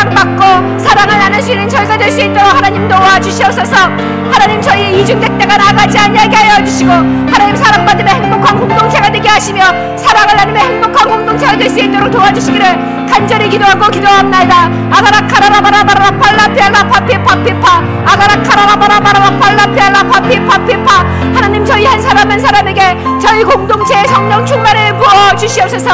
사랑받고 사랑을 나눌 수 있는 저희가 될 수 있도록 하나님 도와주시옵소서. 하나님 저희의 이중잣대가 나가지 아니하게 하여 주시고 하나님 사랑받으며 행복한 공동체가 되게 하시며 사랑을 나누며 행복한 공동체가 될 수 있도록 도와주시기를 간절히 기도하고 기도합나이다. 아가라 카라라바라바라 팔라피알라 파피파피파 아가라 카라라바라바라 팔라피알라 파피파피파. 하나님 저희 한 사람 한 사람에게 저희 공동체의 성령 충만을 부어 주시옵소서.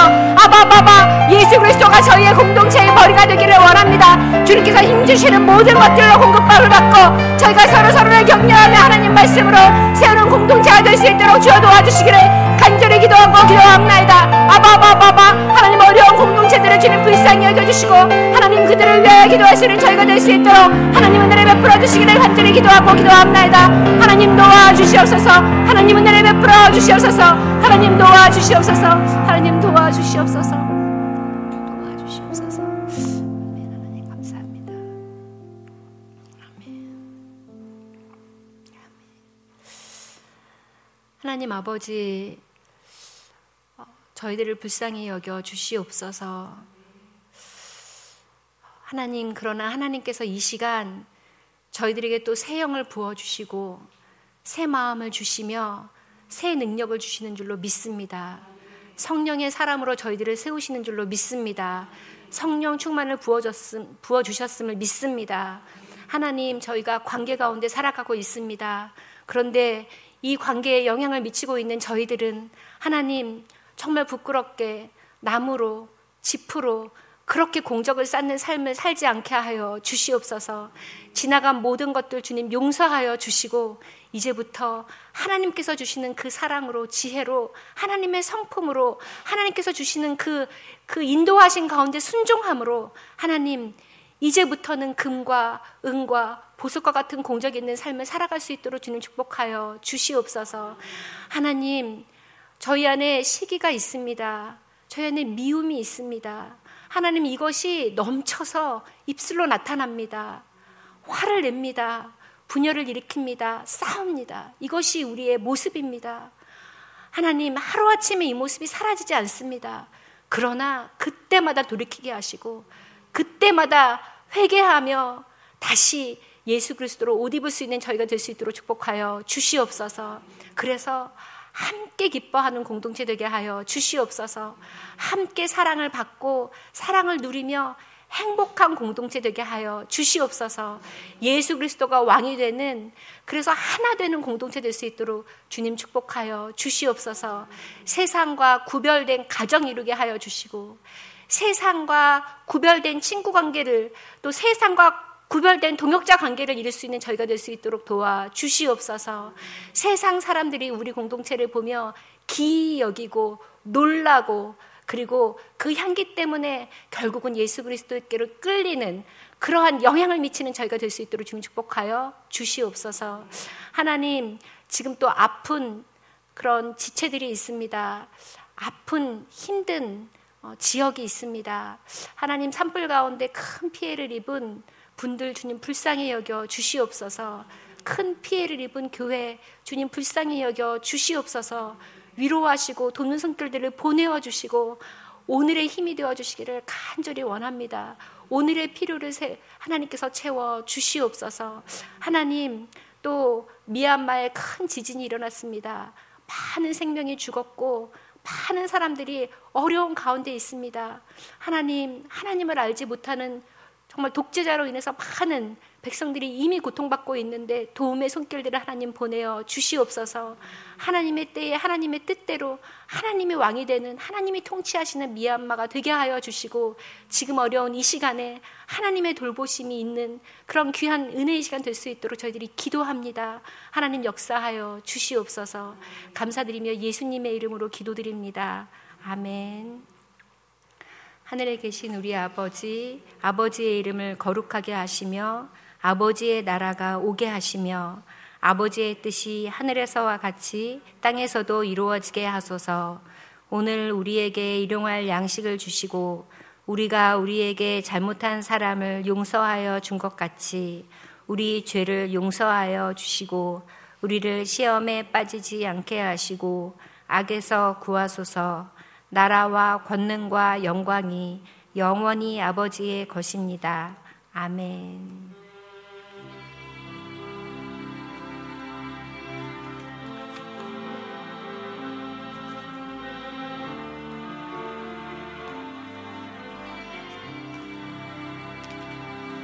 아바바바. 예수 그리스도가 저희의 공동체의 머리가 되기를 원합니다. 주님께서 힘주시는 모든 것들로 공급밥을 받고 저희가 서로 서로를 격려하며 하나님 말씀으로 세우는 공동체가 될 수 있도록 주여 도와주시기를 간절히 기도하고 기도합나이다. 아바바바바. 하나님 어려운 공동체들을 주님 불쌍히 여겨주시고 하나님 그들을 위하여 기도할 수 있는 저희가 될 수 있도록 하나님 은혜를 베풀어 주시기를 간절히 기도하고 기도합나이다. 하나님 도와주시옵소서. 하나님 은혜를 베풀어 주시옵소서. 하나님 도와주시옵소서. 하나님 도와주시옵소서. 도와주시옵소서. 아멘. 하나님 감사합니다. 아멘. 하나님 아버지, 저희들을 불쌍히 여겨 주시옵소서. 하나님, 그러나 하나님께서 이 시간 저희들에게 또 새 영을 부어주시고 새 마음을 주시며 새 능력을 주시는 줄로 믿습니다. 성령의 사람으로 저희들을 세우시는 줄로 믿습니다. 성령 충만을 부어줬음, 부어주셨음을 믿습니다. 하나님, 저희가 관계 가운데 살아가고 있습니다. 그런데 이 관계에 영향을 미치고 있는 저희들은 하나님 정말 부끄럽게 나무로, 짚으로, 그렇게 공적을 쌓는 삶을 살지 않게 하여 주시옵소서. 지나간 모든 것들 주님 용서하여 주시고 이제부터 하나님께서 주시는 그 사랑으로, 지혜로, 하나님의 성품으로, 하나님께서 주시는 그, 그 인도하신 가운데 순종함으로 하나님 이제부터는 금과 은과 보석과 같은 공적이 있는 삶을 살아갈 수 있도록 주님 축복하여 주시옵소서. 하나님, 저희 안에 시기가 있습니다. 저희 안에 미움이 있습니다. 하나님, 이것이 넘쳐서 입술로 나타납니다. 화를 냅니다. 분열을 일으킵니다. 싸웁니다. 이것이 우리의 모습입니다. 하나님, 하루아침에 이 모습이 사라지지 않습니다. 그러나 그때마다 돌이키게 하시고 그때마다 회개하며 다시 예수 그리스도로 옷 입을 수 있는 저희가 될 수 있도록 축복하여 주시옵소서. 그래서 함께 기뻐하는 공동체 되게 하여 주시옵소서. 함께 사랑을 받고 사랑을 누리며 행복한 공동체 되게 하여 주시옵소서. 예수 그리스도가 왕이 되는, 그래서 하나 되는 공동체 될 수 있도록 주님 축복하여 주시옵소서. 세상과 구별된 가정 이루게 하여 주시고 세상과 구별된 친구 관계를, 또 세상과 구별된 동역자 관계를 이룰 수 있는 저희가 될 수 있도록 도와 주시옵소서. 세상 사람들이 우리 공동체를 보며 기이 여기고 놀라고, 그리고 그 향기 때문에 결국은 예수 그리스도께로 끌리는 그러한 영향을 미치는 저희가 될 수 있도록 주님 축복하여 주시옵소서. 하나님, 지금 또 아픈 그런 지체들이 있습니다. 아픈 힘든 지역이 있습니다. 하나님, 산불 가운데 큰 피해를 입은 분들 주님 불쌍히 여겨 주시옵소서. 큰 피해를 입은 교회 주님 불쌍히 여겨 주시옵소서. 위로하시고 돕는 손길들을 보내어 주시고 오늘의 힘이 되어 주시기를 간절히 원합니다. 오늘의 필요를 하나님께서 채워 주시옵소서. 하나님, 또 미얀마에 큰 지진이 일어났습니다. 많은 생명이 죽었고 많은 사람들이 어려운 가운데 있습니다. 하나님, 하나님을 알지 못하는 정말 독재자로 인해서 많은 백성들이 이미 고통받고 있는데 도움의 손길들을 하나님 보내어 주시옵소서. 하나님의 때에 하나님의 뜻대로 하나님의 왕이 되는, 하나님이 통치하시는 미얀마가 되게 하여 주시고 지금 어려운 이 시간에 하나님의 돌보심이 있는 그런 귀한 은혜의 시간 될 수 있도록 저희들이 기도합니다. 하나님 역사하여 주시옵소서. 감사드리며 예수님의 이름으로 기도드립니다. 아멘. 하늘에 계신 우리 아버지, 아버지의 이름을 거룩하게 하시며 아버지의 나라가 오게 하시며 아버지의 뜻이 하늘에서와 같이 땅에서도 이루어지게 하소서. 오늘 우리에게 일용할 양식을 주시고 우리가 우리에게 잘못한 사람을 용서하여 준 것 같이 우리 죄를 용서하여 주시고 우리를 시험에 빠지지 않게 하시고 악에서 구하소서. 나라와 권능과 영광이 영원히 아버지의 것입니다. 아멘.